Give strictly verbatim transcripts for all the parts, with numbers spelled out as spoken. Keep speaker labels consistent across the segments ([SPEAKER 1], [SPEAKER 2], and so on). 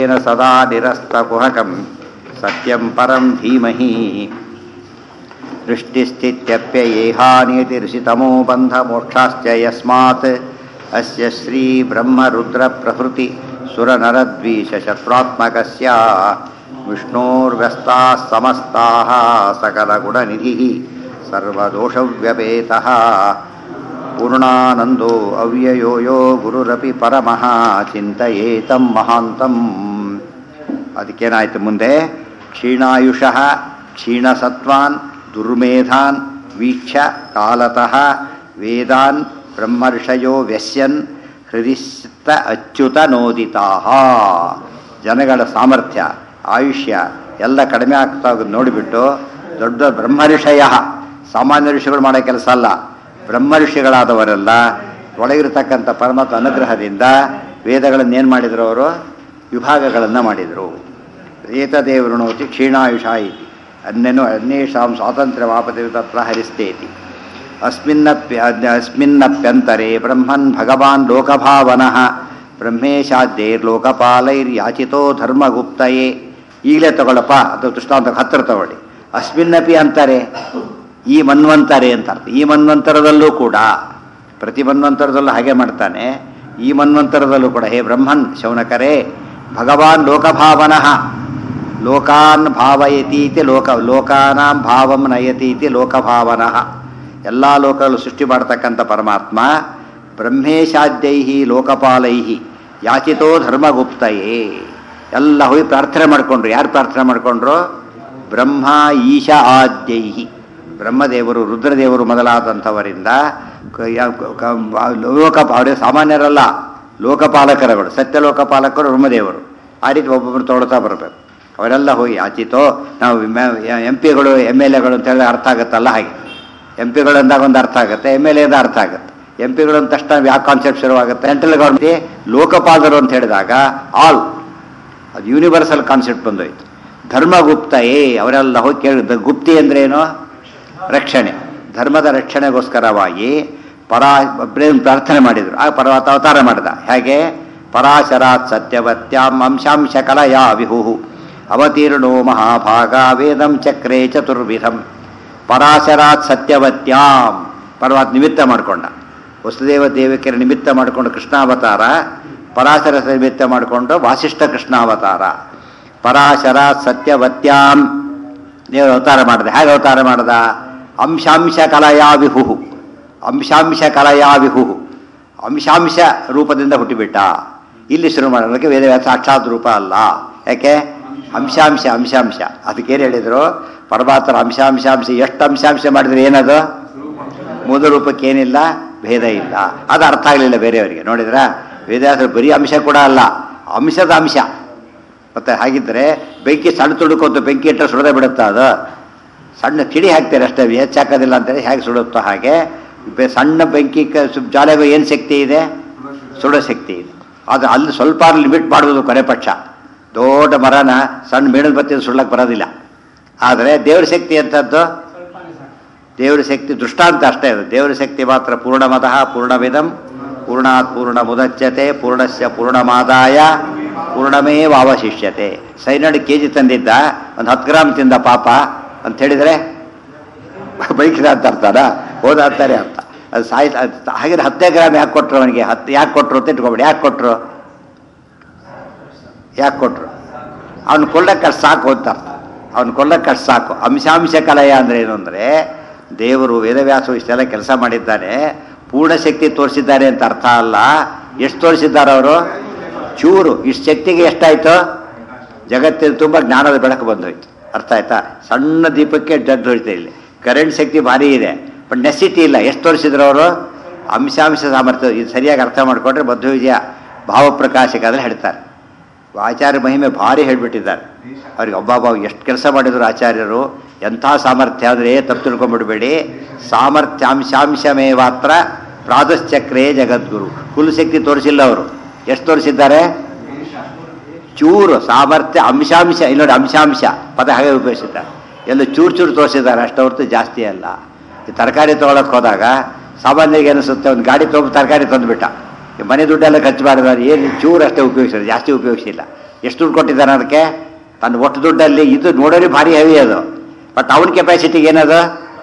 [SPEAKER 1] ಸದಾ ನಿರಸ್ತಕುಹಕಂ ಸತ್ಯಂ ಪರಂ ಧೀಮಹಿ ಸೃಷ್ಟಿಸ್ಥಿತ್ಯಪ್ಯಯೇಹಾನಿಯತಿರ್ಷಿತಮೋ ಬಂಧಮೋಕ್ಷಾಶ್ಚ ಯಸ್ಮಾತ್ ಅಸ್ಯ ಶ್ರೀ ಬ್ರಹ್ಮರುದ್ರ ಪ್ರಭೃತಿ ಸುರನರದ್ವೀಷಶತ್ರಾತ್ಮಕಸ್ಯ ವಿಷ್ಣೋರ್ವ್ಯಸ್ತಾಃ ಸಮಸ್ತಾಃ ಸಕಲಗುಣನಿಧಿಃ ಸರ್ವದೋಷವ್ಯಪೇತಃ ಪೂರ್ಣಾನಂದೋ ಅವ್ಯಯೋ ಯೋ ಗುರುರಪಿ ಪರಮಃ ಚಿಂತಯೇತಂ ಮಹಾಂತಂ. ಅದಕ್ಕೇನಾಯಿತು ಮುಂದೆ? ಕ್ಷೀಣಾಯುಷಃ ಕ್ಷೀಣಸತ್ವಾನ್ ದುರ್ಮೇಧಾನ್ ವೀಕ್ಷ ಕಾಲತಃ ವೇದಾನ್ ಬ್ರಹ್ಮರ್ಷಯೋ ವ್ಯಸ್ಯನ್ ಹೃದಿಸ್ತ ಅಚ್ಯುತನೋದಿತಾಃ. ಜನಗಳ ಸಾಮರ್ಥ್ಯ ಆಯುಷ್ಯ ಎಲ್ಲ ಕಡಿಮೆ ಆಗ್ತಾ ಹೋಗೋದು ನೋಡಿಬಿಟ್ಟು ದೊಡ್ಡ ಬ್ರಹ್ಮರ್ಷಯ, ಸಾಮಾನ್ಯ ಋಷಿಗಳು ಮಾಡೋ ಕೆಲಸ ಅಲ್ಲ, ಬ್ರಹ್ಮ ಋಷಿಗಳಾದವರೆಲ್ಲ ಒಳಗಿರತಕ್ಕಂಥ ಪರಮಾತ್ಮ ಅನುಗ್ರಹದಿಂದ ವೇದಗಳನ್ನು ಏನು ಮಾಡಿದರು? ಅವರು ವಿಭಾಗಗಳನ್ನು ಮಾಡಿದರು. ಏತದೇವೃಣೋತಿ ಕ್ಷೀಣಾಯುಷ ಇತಿ ಅನ್ಯನು ಅನ್ಯೇಷಾಂ ಸ್ವಾತಂತ್ರ್ಯ ವಾಪತಿ ತತ್ರ ಹರಿಸ್ತೇತಿ. ಅಸ್ಮಿನ್ನಪ್ಯ ಅಸ್ಮಿನ್ನಪ್ಯಂತರೆ ಬ್ರಹ್ಮನ್ ಭಗವಾನ್ ಲೋಕಭಾವನಃ ಬ್ರಹ್ಮೇಶಾದ್ಯೈರ್ಲೋಕಪಾಲೈರ್ಯಾಚಿತೋ ಧರ್ಮಗುಪ್ತಯೇ. ಈಗಲೇ ತಗೊಳ್ಳಪ್ಪ, ಅದು ದೃಷ್ಟಾಂತಕ್ಕೆ ಹತ್ತಿರ ತಗೊಳ್ಳಿ. ಅಸ್ಮಿನ್ನಪಿ ಅಂತಾರೆ, ಈ ಮನ್ವಂತರೆ ಅಂತ ಅರ್ಥ. ಈ ಮನ್ವಂತರದಲ್ಲೂ ಕೂಡ, ಪ್ರತಿ ಮನ್ವಂತರದಲ್ಲೂ ಹಾಗೆ ಮಾಡ್ತಾನೆ. ಈ ಮನ್ವಂತರದಲ್ಲೂ ಕೂಡ ಹೇ ಬ್ರಹ್ಮನ್ ಶೌನಕರೇ, ಭಗವಾನ್ ಲೋಕಭಾವನಃ ಲೋಕಾನ್ ಭಾವಯತೀತಿ ಲೋಕ ಲೋಕಾನಾಂ ಭಾವಂ ನಯತೀತಿ ಲೋಕಭಾವನಃ. ಎಲ್ಲ ಲೋಕಗಳು ಸೃಷ್ಟಿ ಮಾಡ್ತಕ್ಕಂಥ ಪರಮಾತ್ಮ ಬ್ರಹ್ಮೇಶಾದ್ಯೈಹಿ ಲೋಕಪಾಲೈಹಿ ಯಾಚಿತೋ ಧರ್ಮಗುಪ್ತಯೇ. ಎಲ್ಲ ಹೋಗಿ ಪ್ರಾರ್ಥನೆ ಮಾಡಿಕೊಂಡ್ರು. ಯಾರು ಪ್ರಾರ್ಥನೆ ಮಾಡಿಕೊಂಡ್ರು? ಬ್ರಹ್ಮ ಈಶ ಆದ್ಯೈಹಿ, ಬ್ರಹ್ಮದೇವರು ರುದ್ರದೇವರು ಮೊದಲಾದಂಥವರಿಂದ ಲೋಕ ಅವರೇ ಸಾಮಾನ್ಯರಲ್ಲ, ಲೋಕಪಾಲಕರುಗಳು, ಸತ್ಯಲೋಕಪಾಲಕರು ಬ್ರಹ್ಮದೇವರು. ಆ ರೀತಿ ಒಬ್ಬೊಬ್ಬರು ತೊಗೊಳ್ತಾ ಬರಬೇಕು. ಅವರೆಲ್ಲ ಹೋಗಿ ಆಚಿತೋ, ನಾವು ಎಂ ಪಿಗಳು ಎಮ್ ಎಲ್ ಎಗಳು ಅಂತ ಹೇಳಿದ್ರೆ ಅರ್ಥ ಆಗುತ್ತಲ್ಲ, ಹಾಗೆ ಎಂ ಪಿಗಳು ಅಂದಾಗ ಒಂದು ಅರ್ಥ ಆಗುತ್ತೆ, ಎಮ್ ಎಲ್ ಎದ ಅರ್ಥ ಆಗುತ್ತೆ. ಎಂ ಪಿಗಳು ಅಂದ ತಕ್ಷಣ ಯಾವ ಕಾನ್ಸೆಪ್ಟ್ ಶುರುವಾಗುತ್ತೆ? ಸೆಂಟ್ರಲ್ ಗೌರ್ಮೆಂಟ್ ಲೋಕಪಾಲರು ಅಂತ ಹೇಳಿದಾಗ ಆಲ್, ಅದು ಯೂನಿವರ್ಸಲ್ ಕಾನ್ಸೆಪ್ಟ್ ಬಂದೋಯ್ತು. ಧರ್ಮಗುಪ್ತಯೇ, ಅವರೆಲ್ಲ ಹೋಗಿ ಕೇಳಿದ. ಗುಪ್ತಿ ಅಂದ್ರೇನು? ರಕ್ಷಣೆ. ಧರ್ಮದ ರಕ್ಷಣೆಗೋಸ್ಕರವಾಗಿ ಪರಾ ಪ್ರಾರ್ಥನೆ ಮಾಡಿದರು. ಆ ಪರ್ವತ ಅವತಾರ ಮಾಡಿದ. ಹೇಗೆ? ಪರಾಶರಾತ್ ಸತ್ಯವತ್ಯಾಂ ಅಂಶಾಂಶ ಕಲಯಾ ವಿಹುಹು ಅವತೀರ್ಣೋ ಮಹಾಭಾಗ ವೇದಂ ಚಕ್ರೇ ಚತುರ್ವಿಧಂ. ಪರಾಶರಾತ್ ಸತ್ಯವತ್ಯಾಂ, ಪರ್ವತ ನಿಮಿತ್ತ ಮಾಡಿಕೊಂಡ. ವಸುದೇವ ದೇವಿಕೆಯ ನಿಮಿತ್ತ ಮಾಡಿಕೊಂಡು ಕೃಷ್ಣಾವತಾರ, ಪರಾಶರ ನಿಮಿತ್ತ ಮಾಡಿಕೊಂಡು ವಾಸಿಷ್ಠ ಕೃಷ್ಣಾವತಾರ. ಪರಾಶರಾತ್ ಸತ್ಯವತ್ಯಾಂ ದೇವರ ಅವತಾರ ಮಾಡಿದ. ಹೇಗೆ ಅವತಾರ ಮಾಡಿದ? ಅಂಶಾಂಶ ಕಲಯಾ ವಿಹುಹು, ಅಂಶಾಂಶ ಕಲಯಾ ವಿಹುಹು, ಅಂಶಾಂಶ ರೂಪದಿಂದ ಹುಟ್ಟಿಬಿಟ್ಟ. ಇಲ್ಲಿ ಶುರು ಮಾಡೋದಕ್ಕೆ ವೇದವ್ಯಾಸ ಸಾಕ್ಷಾತ್ ರೂಪ ಅಲ್ಲ. ಯಾಕೆ? ಅಂಶಾಂಶ ಅಂಶಾಂಶ. ಅದಕ್ಕೇನು ಹೇಳಿದರು? ಪರಮಾತ್ಮರ ಅಂಶಾಂಶಾಂಶ ಎಷ್ಟು ಅಂಶಾಂಶ ಮಾಡಿದ್ರೆ ಏನದು? ಮೂಲ ರೂಪಕ್ಕೇನಿಲ್ಲ, ಭೇದ ಇಲ್ಲ. ಅದು ಅರ್ಥ ಆಗಲಿಲ್ಲ ಬೇರೆಯವರಿಗೆ. ನೋಡಿದ್ರ ವೇದವ್ಯಾಸರು ಬರೀ ಅಂಶ ಕೂಡ ಅಲ್ಲ, ಅಂಶದ ಅಂಶ. ಮತ್ತೆ ಹಾಗಿದ್ರೆ ಬೆಂಕಿ ಸಣ್ಣ ತುಡುಕೋತು, ಬೆಂಕಿ ಇಟ್ಟರೆ ಸುಡದೆ ಬಿಡುತ್ತಾ? ಅದು ಸಣ್ಣ ಕಿಡಿ ಹಾಕ್ತಾರೆ ಅಷ್ಟೇ, ಹೆಚ್ಚಾಕೋದಿಲ್ಲ ಅಂತೇಳಿ ಹೇಗೆ ಸುಡುತ್ತೋ ಹಾಗೆ ಸಣ್ಣ ಬೆಂಕಿ ಜಾಲೆಗೂ ಏನು ಶಕ್ತಿ ಇದೆ? ಸುಡೋ ಶಕ್ತಿ ಇದೆ. ಆದರೆ ಅಲ್ಲಿ ಸ್ವಲ್ಪ ಲಿಮಿಟ್ ಮಾಡುವುದು ಕೊನೆ ಪಕ್ಷ. ದೊಡ್ಡ ಮರನ ಸಣ್ಣ ಮೇಣದ ಬತ್ತಿ ಸುಡ್ಲಕ್ಕೆ ಬರೋದಿಲ್ಲ. ಆದರೆ ದೇವ್ರ ಶಕ್ತಿ ಅಂಥದ್ದು, ದೇವ್ರ ಶಕ್ತಿ ದೃಷ್ಟಾಂತ ಅಷ್ಟೇ. ಅದು ದೇವ್ರ ಶಕ್ತಿ ಮಾತ್ರ. ಪೂರ್ಣಮತಃ ಪೂರ್ಣವಿದಂ ಪೂರ್ಣಾತ್ ಪೂರ್ಣ ಮುದಚ್ಯತೆ ಪೂರ್ಣಸ್ಯ ಪೂರ್ಣಮಾದಾಯ ಪೂರ್ಣಮೇವ ಅವಶಿಷ್ಯತೆ. ಸೈನಡ್ ಕೆ ಜಿ ತಂದಿದ್ದ, ಒಂದು ಹತ್ತು ಗ್ರಾಮ್ ತಿಂದ ಪಾಪ ಅಂತ ಹೇಳಿದರೆ ಬೈಕಿದ ಅಂತ ಅರ್ಥನ? ಹೋದಾಡ್ತಾರೆ ಅಂತ. ಅದು ಸಾಯ್ ಹಾಗೆ ಹತ್ತೇ ಗ್ರಾಮ್ ಯಾಕೆ ಕೊಟ್ಟರು ಅವನಿಗೆ? ಹತ್ತು ಯಾಕೆ ಕೊಟ್ಟರು ಅಂತ ಇಟ್ಕೊಬೇಡಿ. ಯಾಕೆ ಕೊಟ್ಟರು? ಯಾಕೆ ಕೊಟ್ಟರು? ಅವ್ನು ಕೊಳ್ಳಕ್ಕೆ ಅಷ್ಟು ಸಾಕು ಅಂತ ಅರ್ಥ. ಅವ್ನು ಕೊಳ್ಳಕ್ಕೆ ಅಷ್ಟು ಸಾಕು. ಅಂಶಾಂಶ ಕಲಯ ಅಂದರೆ ಏನು ಅಂದರೆ, ದೇವರು ವೇದವ್ಯಾಸರು ಇಷ್ಟೆಲ್ಲ ಕೆಲಸ ಮಾಡಿದ್ದಾನೆ, ಪೂರ್ಣ ಶಕ್ತಿ ತೋರಿಸಿದ್ದಾರೆ ಅಂತ ಅರ್ಥ ಅಲ್ಲ. ಎಷ್ಟು ತೋರಿಸಿದ್ದಾರೆ ಅವರು? ಚೂರು. ಇಷ್ಟು ಶಕ್ತಿಗೆ ಎಷ್ಟಾಯಿತು? ಜಗತ್ತಿನ ತುಂಬ ಜ್ಞಾನದ ಬೆಳಕು ಬಂದೋಯ್ತು. ಅರ್ಥ ಆಯ್ತಾ? ಸಣ್ಣ ದೀಪಕ್ಕೆ ಜಡ್ ಹೊಡಿತಾ. ಇಲ್ಲಿ ಕರೆಂಟ್ ಶಕ್ತಿ ಭಾರಿ ಇದೆ, ಬಟ್ ನೆಸಿಟಿ ಇಲ್ಲ. ಎಷ್ಟು ತೋರಿಸಿದ್ರು ಅವರು? ಅಂಶಾಂಶ ಸಾಮರ್ಥ್ಯ. ಇದು ಸರಿಯಾಗಿ ಅರ್ಥ ಮಾಡಿಕೊಂಡ್ರೆ ಮಧ್ವ ವಿಜಯ ಭಾವಪ್ರಕಾಶಕಾದ್ರೆ ಹೇಳ್ತಾರೆ. ಆಚಾರ್ಯ ಮಹಿಮೆ ಭಾರಿ ಹೇಳಿಬಿಟ್ಟಿದ್ದಾರೆ. ಅವ್ರಿಗೆ ಒಬ್ಬೊಬ್ಬ ಎಷ್ಟು ಕೆಲಸ ಮಾಡಿದ್ರು ಆಚಾರ್ಯರು. ಎಂಥ ಸಾಮರ್ಥ್ಯ ಅಂದರೆ ತಪ್ಪು ತಿಳ್ಕೊಂಡ್ಬಿಡ್ಬೇಡಿ. ಸಾಮರ್ಥ್ಯಾಂಶಾಂಶಮೇ ಮಾತ್ರ ಪ್ರಾದುಶ್ಚಕ್ರೇ ಜಗದ್ಗುರು. ಫುಲ್ ಶಕ್ತಿ ತೋರಿಸಿಲ್ಲ ಅವರು. ಎಷ್ಟು ತೋರಿಸಿದ್ದಾರೆ? ಚೂರು. ಸಾಮರ್ಥ್ಯ ಅಂಶಾಂಶ. ಇಲ್ಲಿ ನೋಡಿ, ಅಂಶಾಂಶ ಪದ ಹಾಗೆ ಉಪಯೋಗಿಸಿದ್ದಾರೆ. ಎಲ್ಲ ಚೂರು ಚೂರು ತೋರಿಸಿದ್ದಾರೆ ಅಷ್ಟು ಹೊರತು ಜಾಸ್ತಿ ಅಲ್ಲ. ಈ ತರಕಾರಿ ತೊಗೊಳಕ್ಕೆ ಹೋದಾಗ ಸಾಮಾನ್ಯರಿಗೆ ಅನಿಸುತ್ತೆ, ಒಂದು ಗಾಡಿ ತೊಗೊಂಡು ತರಕಾರಿ ತಂದುಬಿಟ್ಟ, ಮನೆ ದುಡ್ಡೆಲ್ಲ ಖರ್ಚು ಮಾಡಿದವರು ಏನು ಚೂರು ಅಷ್ಟೇ ಉಪಯೋಗಿಸಿದ್ರು, ಜಾಸ್ತಿ ಉಪಯೋಗಿಸಿಲ್ಲ. ಎಷ್ಟು ದುಡ್ಡು ಕೊಟ್ಟಿದ್ದಾನೆ ಅದಕ್ಕೆ? ತನ್ನ ಒಟ್ಟು ದುಡ್ಡಲ್ಲಿ ಇದು ನೋಡೋರಿ ಭಾರಿ ಹೆವಿ ಅದು. ಬಟ್ ಅವನ ಕೆಪಾಸಿಟಿಗೆ ಏನದು?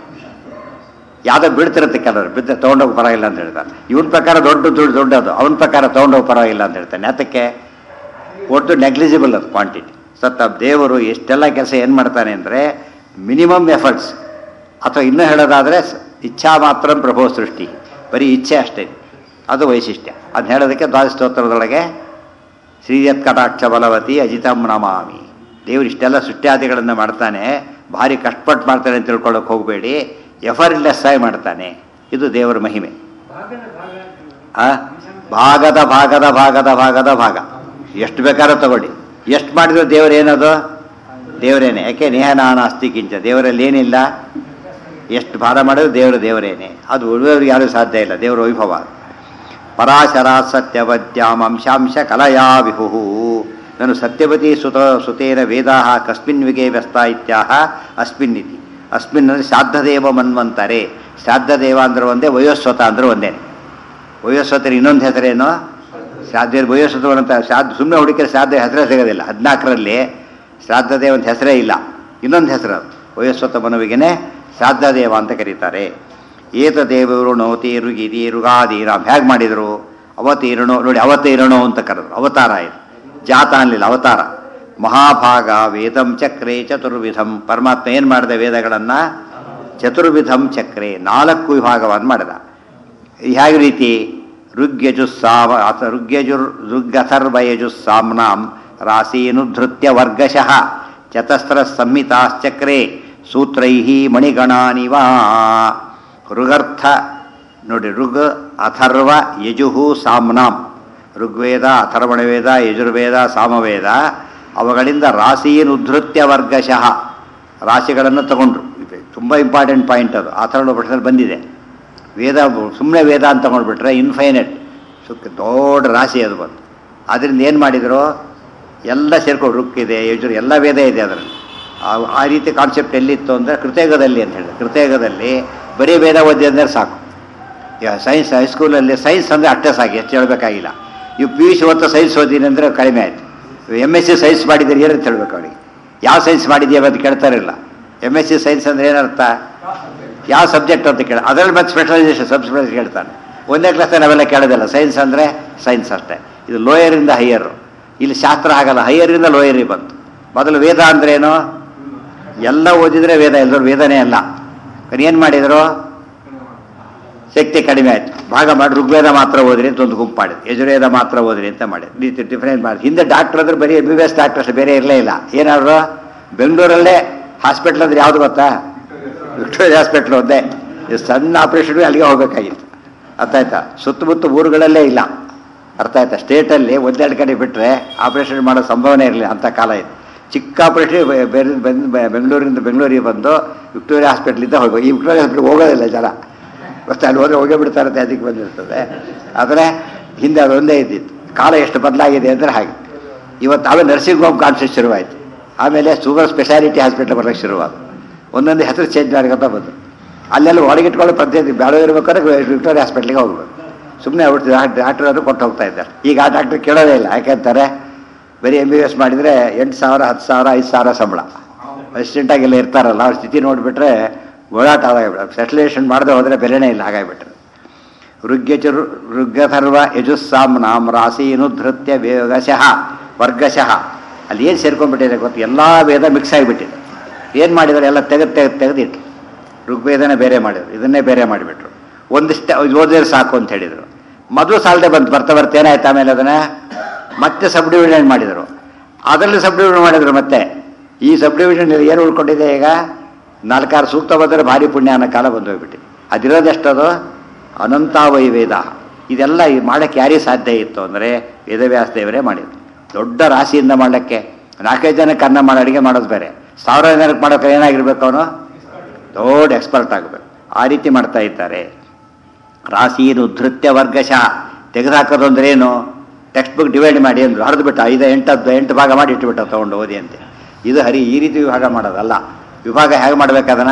[SPEAKER 1] ಯಾವುದೋ ಬೀಳ್ತಿರುತ್ತೆ ಕೆಲವರು, ಬಿದ್ದ ತೊಗೊಂಡೋಗಿ ಪರವಾಗಿಲ್ಲ ಅಂತ ಹೇಳ್ತಾನೆ. ಇವನ ಪ್ರಕಾರ ದೊಡ್ಡ ದುಡ್ಡು ದೊಡ್ಡದು, ಅವನ ಪ್ರಕಾರ ತೊಗೊಂಡೋಗಿ ಪರವಾಗಿಲ್ಲ ಅಂತ ಹೇಳ್ತಾನೆ. ಅದಕ್ಕೆ ಒಟ್ಟು ನೆಗ್ಲಿಜಿಬಲ್ ಅದು ಕ್ವಾಂಟಿಟಿ. ಸತ್ತ ದೇವರು ಎಷ್ಟೆಲ್ಲ ಕೆಲಸ ಏನು ಮಾಡ್ತಾನೆ ಅಂದರೆ ಮಿನಿಮಮ್ ಎಫರ್ಟ್ಸ್. ಅಥವಾ ಇನ್ನೂ ಹೇಳೋದಾದರೆ ಇಚ್ಛಾ ಮಾತ್ರ ಪ್ರಭೋ ಸೃಷ್ಟಿ, ಬರೀ ಇಚ್ಛೆ ಅಷ್ಟೇ, ಅದು ವೈಶಿಷ್ಟ್ಯ. ಅದನ್ನ ಹೇಳೋದಕ್ಕೆ ದ್ವಾದಶ ಸ್ತೋತ್ರದೊಳಗೆ ಶ್ರೀಯತ್ ಕಟಾಕ್ಷ ಬಲವತಿ ಅಜಿತಂ ನಮಾಮಿ. ದೇವರು ಇಷ್ಟೆಲ್ಲ ಸೃಷ್ಟ್ಯಾದಿಗಳನ್ನು ಮಾಡ್ತಾನೆ, ಭಾರಿ ಕಷ್ಟಪಟ್ಟು ಮಾಡ್ತಾನೆ ಅಂತ ತಿಳ್ಕೊಳ್ಳೋಕೆ ಹೋಗಬೇಡಿ, ಎಫರ್ಟ್ಲೆಸ್ ಆಗಿ ಮಾಡ್ತಾನೆ. ಇದು ದೇವರ ಮಹಿಮೆ. ಆ ಭಾಗದ ಭಾಗದ ಭಾಗದ ಭಾಗದ ಭಾಗ ಎಷ್ಟು ಬೇಕಾದ್ರೂ ತಗೊಳ್ಳಿ. ಎಷ್ಟು ಮಾಡಿದ್ರು ದೇವರು ಏನದು? ದೇವರೇನೆ. ಯಾಕೆ ನೇಹ ನಾನಾಸ್ತಿ ಕಿಂಚ, ದೇವರಲ್ಲಿ ಏನಿಲ್ಲ. ಎಷ್ಟು ಭಾರ ಮಾಡಿದ್ರು ದೇವರು ದೇವರೇನೆ. ಅದು ಉಳಿದವ್ರಿಗೆ ಯಾರೂ ಸಾಧ್ಯ ಇಲ್ಲ. ದೇವರ ವೈಭವ. ಪರಾಶರ ಸತ್ಯವತ್ಯಾಂ ಅಂಶಾಂಶ ಕಲಯಾ ವಿಹು. ನಾನು ಸತ್ಯವತಿ ಸುತ ಸುತೇನ ವೇದಾ ಕಸ್ಮಿನ್ ವಿಗೆ ವ್ಯಸ್ತ ಇತ್ಯಾಹ ಅಸ್ಮಿನ್ ಇತಿ. ಅಸ್ಮಿನ್ ಅಂದರೆ ಶ್ರಾದ್ದದೇವ ಮನ್ವಂತಾರೆ. ಶ್ರಾದ್ದದೇವ ಅಂದ್ರೆ ಒಂದೇ, ವಯೋಸ್ವತ ಅಂದ್ರೆ ಒಂದೇ. ವಯೋಸ್ವತರ ಇನ್ನೊಂದು ಹೆಸರೇನು? ಶ್ರಾದ್ದ ವಯೋಸ್ವತವಂತ ಶ್ರಾದ್ದ ಸುಮ್ಮನೆ ಹುಡುಕಿದ್ರೆ ಶ್ರಾದ್ದ ಹೆಸರೇ ಸಿಗೋದಿಲ್ಲ. ಹದಿನಾಲ್ಕರಲ್ಲಿ ಶ್ರಾದ್ದದೇವ ಅಂತ ಹೆಸರೇ ಇಲ್ಲ, ಇನ್ನೊಂದು ಹೆಸರು ಅದು. ವಯೋಸ್ವತ ಮನುವಿಗೆನೆ ಶ್ರಾದ್ದದೇವ ಅಂತ ಕರೀತಾರೆ. ಏತ ದೇವರು ನವತೀರು ಗಿರಿ ರುಗಾದೀರ ಹೇಗೆ ಮಾಡಿದರು? ಅವತೀರ್ಣೋ ನೋಡಿ, ಅವತೀರ್ಣೋ ಅಂತ ಕರೆದ್ರು. ಅವತಾರ ಇದು, ಜಾತ ಅನ್ನಲಿಲ್ಲ, ಅವತಾರ. ಮಹಾಭಾಗ ವೇದಂ ಚಕ್ರೆ ಚತುರ್ವಿಧಂ. ಪರಮಾತ್ಮ ಏನು ಮಾಡಿದ? ವೇದಗಳನ್ನು ಚತುರ್ವಿಧಂ ಚಕ್ರೆ, ನಾಲ್ಕು ವಿಭಾಗವನ್ನು ಮಾಡಿದ. ಹೇಗೆ ರೀತಿ? ಋಗ್ಯಜುಸ್ಸಾಮ ಋಗ್ಯಜುರ್ ಋಗ್ಗಥರ್ವಯಜುಸ್ಸಾಮ್ನಾಂ ರಾಶೀನುಧೃತ್ಯ ವರ್ಗಶಃ ಚತಸ್ರ ಸಂಹಿತಾಶ್ಚಕ್ರೆ ಸೂತ್ರೈ ಮಣಿಗಣಾನಿವಾ. ಋಗರ್ಥ ನೋಡಿ, ಋಗ್ ಅಥರ್ವ ಯಜುಹು ಸಾಮ್ನಾಂ. ಋಗ್ವೇದ, ಅಥರ್ವಣವೇದ, ಯಜುರ್ವೇದ, ಸಾಮವೇದ, ಅವುಗಳಿಂದ ರಾಶೀನ್ ಉದ್ಧೃತ್ಯ ವರ್ಗಶಃ, ರಾಶಿಗಳನ್ನು ತಗೊಂಡ್ರು. ತುಂಬ ಇಂಪಾರ್ಟೆಂಟ್ ಪಾಯಿಂಟ್ ಅದು. ಅಥರ್ವಣ ಪಕ್ಷದಲ್ಲಿ ಬಂದಿದೆ. ವೇದ ಸುಮ್ಮನೆ ವೇದ ಅಂತ ತಗೊಂಡ್ಬಿಟ್ರೆ ಇನ್ಫೈನೈಟ್ ಸುಕ್ಕ ದೊಡ್ಡ ರಾಶಿ ಅದು ಬಂತು. ಅದರಿಂದ ಏನು ಮಾಡಿದರು? ಎಲ್ಲ ಸೇರ್ಕೊಂಡು ಋಕ್ಕಿದೆ, ಯಜುರ್, ಎಲ್ಲ ವೇದ ಇದೆ ಅದರಲ್ಲಿ. ಆ ರೀತಿ ಕಾನ್ಸೆಪ್ಟ್ ಎಲ್ಲಿತ್ತು ಅಂದರೆ ಕೃತಯುಗದಲ್ಲಿ ಅಂತ ಹೇಳಿದೆ. ಕೃತಯುಗದಲ್ಲಿ ಬರೀ ವೇದ ಓದಿ ಅಂದರೆ ಸಾಕು. ಈಗ ಸೈನ್ಸ್ ಹೈಸ್ಕೂಲಲ್ಲಿ ಸೈನ್ಸ್ ಅಂದರೆ ಅಷ್ಟೇ ಸಾಕು, ಎಷ್ಟು ಹೇಳಬೇಕಾಗಿಲ್ಲ. ಇವು ಪಿ ಯು ಸಿ ಹೊತ್ತು ಸೈನ್ಸ್ ಓದಿನಿ ಅಂದರೆ ಕಡಿಮೆ ಆಯಿತು. ಎಮ್ ಎಸ್ ಸಿ ಸೈನ್ಸ್ ಮಾಡಿದ್ದೀರಿ ಏನಂತ ಹೇಳ್ಬೇಕು ಅವರಿಗೆ. ಯಾವ ಸೈನ್ಸ್ ಮಾಡಿದ್ದೀವಿ ಅಂತ ಕೇಳ್ತಾರಿಲ್ಲ. ಎಮ್ ಎಸ್ ಸಿ ಸೈನ್ಸ್ ಅಂದರೆ ಏನರ್ಥ? ಯಾವ ಸಬ್ಜೆಕ್ಟ್ ಅಂತ ಕೇಳ, ಅದರಲ್ಲಿ ಮತ್ತೆ ಸ್ಪೆಷಲೈಸೇಷನ್ ಸಬ್ ಸ್ಪೆಷಲ್ ಕೇಳ್ತಾನೆ. ಒಂದೇ ಕ್ಲಾಸ್ ನಾವೆಲ್ಲ ಕೇಳೋದಿಲ್ಲ. ಸೈನ್ಸ್ ಅಂದರೆ ಸೈನ್ಸ್ ಅಷ್ಟೇ. ಇದು ಲೋಯರಿಂದ ಹೈಯರು. ಇಲ್ಲಿ ಶಾಸ್ತ್ರ ಆಗಲ್ಲ, ಹೈಯರಿಂದ ಲೋಯರಿಗೆ ಬಂತು. ಮೊದಲು ವೇದ ಅಂದ್ರೇನು? ಎಲ್ಲ ಓದಿದರೆ ವೇದ, ಎಲ್ಲರೂ ವೇದನೇ ಅಲ್ಲ. ಏನು ಮಾಡಿದರು? ಶಕ್ತಿ ಕಡಿಮೆ ಆಯಿತು. ಭಾಗ ಮಾಡಿ ಋಗ್ವೇದ ಮಾತ್ರ ಓದ್ರಿ ಅಂತ ಒಂದು ಗುಂಪು ಮಾಡಿದ್ರು, ಯಜುರ್ವೇದ ಮಾತ್ರ ಓದ್ರಿ ಅಂತ ಮಾಡಿ ರೀತಿ ಡಿಫ್ರೆನ್ಸ್ ಮಾಡಿ. ಹಿಂದೆ ಡಾಕ್ಟರ್ ಅಂದ್ರೆ ಬರೀ M B B S doctor ಅಷ್ಟೇ, ಬೇರೆ ಇರಲೇ ಇಲ್ಲ. ಏನಾದ್ರು ಬೆಂಗಳೂರಲ್ಲೇ ಹಾಸ್ಪಿಟ್ಲ್ ಅಂದ್ರೆ ಯಾವುದು ಗೊತ್ತಾ? ವಿಕ್ಟೋರಿಯಾ ಹಾಸ್ಪಿಟ್ಲ್ ಒಂದೇ. ಸಣ್ಣ ಆಪ್ರೇಷನ್ಗೆ ಅಲ್ಲಿಗೆ ಹೋಗಬೇಕಾಗಿತ್ತು. ಅರ್ಥ ಆಯ್ತಾ? ಸುತ್ತಮುತ್ತ ಊರುಗಳಲ್ಲೇ ಇಲ್ಲ. ಅರ್ಥ ಆಯ್ತಾ? ಸ್ಟೇಟಲ್ಲಿ ಒಂದೆರಡು ಕಡೆ ಬಿಟ್ಟರೆ ಆಪ್ರೇಷನ್ ಮಾಡೋ ಸಂಭವನೆ ಇರಲಿಲ್ಲ ಅಂತ ಕಾಲ ಇತ್ತು. ಚಿಕ್ಕ ಆಪ್ರೇಷನ್ ಬೇರೆ ಬಂದು ಬೆಂಗಳೂರಿಂದ ಬೆಂಗಳೂರಿಗೆ ಬಂದು ವಿಕ್ಟೋರಿಯಾ ಹಾಸ್ಪಿಟ್ಲಿಂದ ಹೋಗ್ಬೇಕು. ಈ ವಿಕ್ಟೋರಿಯಾ ಹಾಸ್ಪಿಟ್ಲಿಗೆ ಹೋಗೋದಿಲ್ಲ ಜನ, ಗೊತ್ತಾ? ಅಲ್ಲಿ ಹೋದರೆ ಹೋಗೇ ಬಿಡ್ತಾರೆ ಅಂತ ಅದಕ್ಕೆ ಬಂದಿರ್ತದೆ. ಆದರೆ ಹಿಂದೆ ಅದೊಂದೇ ಇದ್ದಿತ್ತು. ಕಾಲ ಎಷ್ಟು ಬದಲಾಗಿದೆ ಅಂದರೆ ಹಾಗೆ. ಇವತ್ತು ಅವೇ ನರ್ಸಿಂಗ್ ಹೋಮ್ ಕಾನ್ಸೆಪ್ಟ್ ಶುರುವಾಯಿತು. ಆಮೇಲೆ ಸೂಪರ್ ಸ್ಪೆಷಾಲಿಟಿ ಹಾಸ್ಪಿಟ್ಲ್ ಬರೋಕ್ಕೆ ಶುರುವಾದ. ಒಂದೊಂದು ಹೆಸರು ಚೇಂಜ್ ಮಾಡ್ಕೊತ ಬಂದು ಅಲ್ಲೆಲ್ಲ ಒಳಗಿಟ್ಕೊಳ್ಳೋ ಪದ್ಧತಿ ಬೇಡ ಇರ್ಬೇಕಾದ್ರೆ ವಿಕ್ಟೋರಿಯಾ ಹಾಸ್ಪಿಟ್ಲಿಗೆ ಹೋಗ್ಬೇಕು. ಸುಮ್ಮನೆ ಅವ್ರು ಡಾಕ್ಟರ್ ಅವರು ಕೊಟ್ಟು ಹೋಗ್ತಾ ಇದ್ದಾರೆ. ಈಗ ಆ ಡಾಕ್ಟ್ರ್ ಕೇಳೋದೇ ಇಲ್ಲ. ಯಾಕೆಂತಾರೆ? ಬರೀ ಎಮ್ ಬಿ ಬಿ ಎಸ್ ಮಾಡಿದರೆ ಎಂಟು ಸಾವಿರ ಹತ್ತು ಸಾವಿರ ಐದು ಸಾವಿರ ಸಂಬಳ. ಅಸಿಸ್ಟೆಂಟಾಗೆಲ್ಲ ಇರ್ತಾರಲ್ಲ, ಅವ್ರ ಸ್ಥಿತಿ ನೋಡಿಬಿಟ್ರೆ ಓಡಾಟ ಆದಾಗಿಬಿಟ್ರೆ, ಸ್ಪೆಷಲೈಸೇಷನ್ ಮಾಡದೆ ಹೋದರೆ ಬೆಲೆನೇ ಇಲ್ಲ, ಹಾಗಾಗಿಬಿಟ್ರೆ. ಋಗ್ಯಚರು ಋಗ್ಗಥರ್ವ ಯಜುಸ್ಸಾಮ್ನಾಂ ರಾಶೀನುಧೃತ್ಯ ವೇಗಶಃ ವರ್ಗಶಃ. ಅಲ್ಲಿ ಏನು ಸೇರ್ಕೊಂಡ್ಬಿಟ್ಟಿದೆ ಗೊತ್ತು? ಎಲ್ಲ ವೇದ ಮಿಕ್ಸ್ ಆಗಿಬಿಟ್ಟಿದೆ. ಏನು ಮಾಡಿದ್ದಾರೆ? ಎಲ್ಲ ತೆಗೆದು ತೆಗೆದು ತೆಗೆದಿಟ್ಟು ಋಗ್ವೇದನೇ ಬೇರೆ ಮಾಡಿದರು, ಇದನ್ನೇ ಬೇರೆ ಮಾಡಿಬಿಟ್ರು. ಒಂದಿಷ್ಟು ಓದಿದ್ರೆ ಸಾಕು ಅಂತ ಹೇಳಿದರು. ಮೊದಲು ಸಾಲದೆ ಬಂತು, ಬರ್ತಾ ಬರ್ತಾ ಏನಾಯ್ತು? ಆಮೇಲೆ ಅದನ್ನು ಮತ್ತೆ ಸಬ್ ಡಿವಿಷನ್ ಮಾಡಿದರು. ಅದರಲ್ಲಿ ಸಬ್ ಡಿವಿಷನ್ ಮಾಡಿದರು. ಮತ್ತೆ ಈ ಸಬ್ ಡಿವಿಷನ್ ಏನು ಉಳ್ಕೊಂಡಿದೆ? ಈಗ ನಾಲ್ಕಾರು ಸೂಕ್ತ ಬಂದರೆ ಭಾರಿ ಪುಣ್ಯ ಅನ್ನೋ ಕಾಲ ಬಂದು ಹೋಗ್ಬಿಟ್ಟು. ಅದಿರೋದೆಷ್ಟದು? ಅನಂತಾವೈ ವೇದ. ಇದೆಲ್ಲ ಮಾಡೋಕ್ಕೆ ಯಾರಿಗೆ ಸಾಧ್ಯ ಇತ್ತು ಅಂದರೆ ವೇದವ್ಯಾಸ ದೇವರೇ ಮಾಡಿದ್ರು. ದೊಡ್ಡ ರಾಶಿಯಿಂದ ಮಾಡಲಿಕ್ಕೆ ನಾಲ್ಕೈದು ಜನಕ್ಕೆ ಅನ್ನ ಮಾಡಿ ಅಡುಗೆ ಮಾಡೋದು ಬೇರೆ, ಸಾವಿರ ಜನಕ್ಕೆ ಮಾಡೋಕೆ ಏನಾಗಿರ್ಬೇಕು? ಅವನು ದೊಡ್ಡ ಎಕ್ಸ್ಪರ್ಟ್ ಆಗಬೇಕು. ಆ ರೀತಿ ಮಾಡ್ತಾ ಇದ್ದಾರೆ. ರಾಶೀನು ಧೃತ್ಯ ವರ್ಗಶಃ. ತೆಗೆದುಹಾಕೋದು ಅಂದ್ರೆ ಏನು? ಟೆಕ್ಸ್ಟ್ ಬುಕ್ ಡಿವೈಡ್ ಮಾಡಿ ಅಂದರು, ಹರಿದು ಬಿಟ್ಟು ಐದು ಎಂಟದ್ದು ಎಂಟು ಭಾಗ ಮಾಡಿ ಇಟ್ಟುಬಿಟ್ಟು ತೊಗೊಂಡು ಓದಿ ಅಂತೆ. ಇದು ಹರಿ ಈ ರೀತಿ ವಿಭಾಗ ಮಾಡೋದಲ್ಲ. ವಿಭಾಗ ಹೇಗೆ ಮಾಡಬೇಕು? ಅದನ್ನು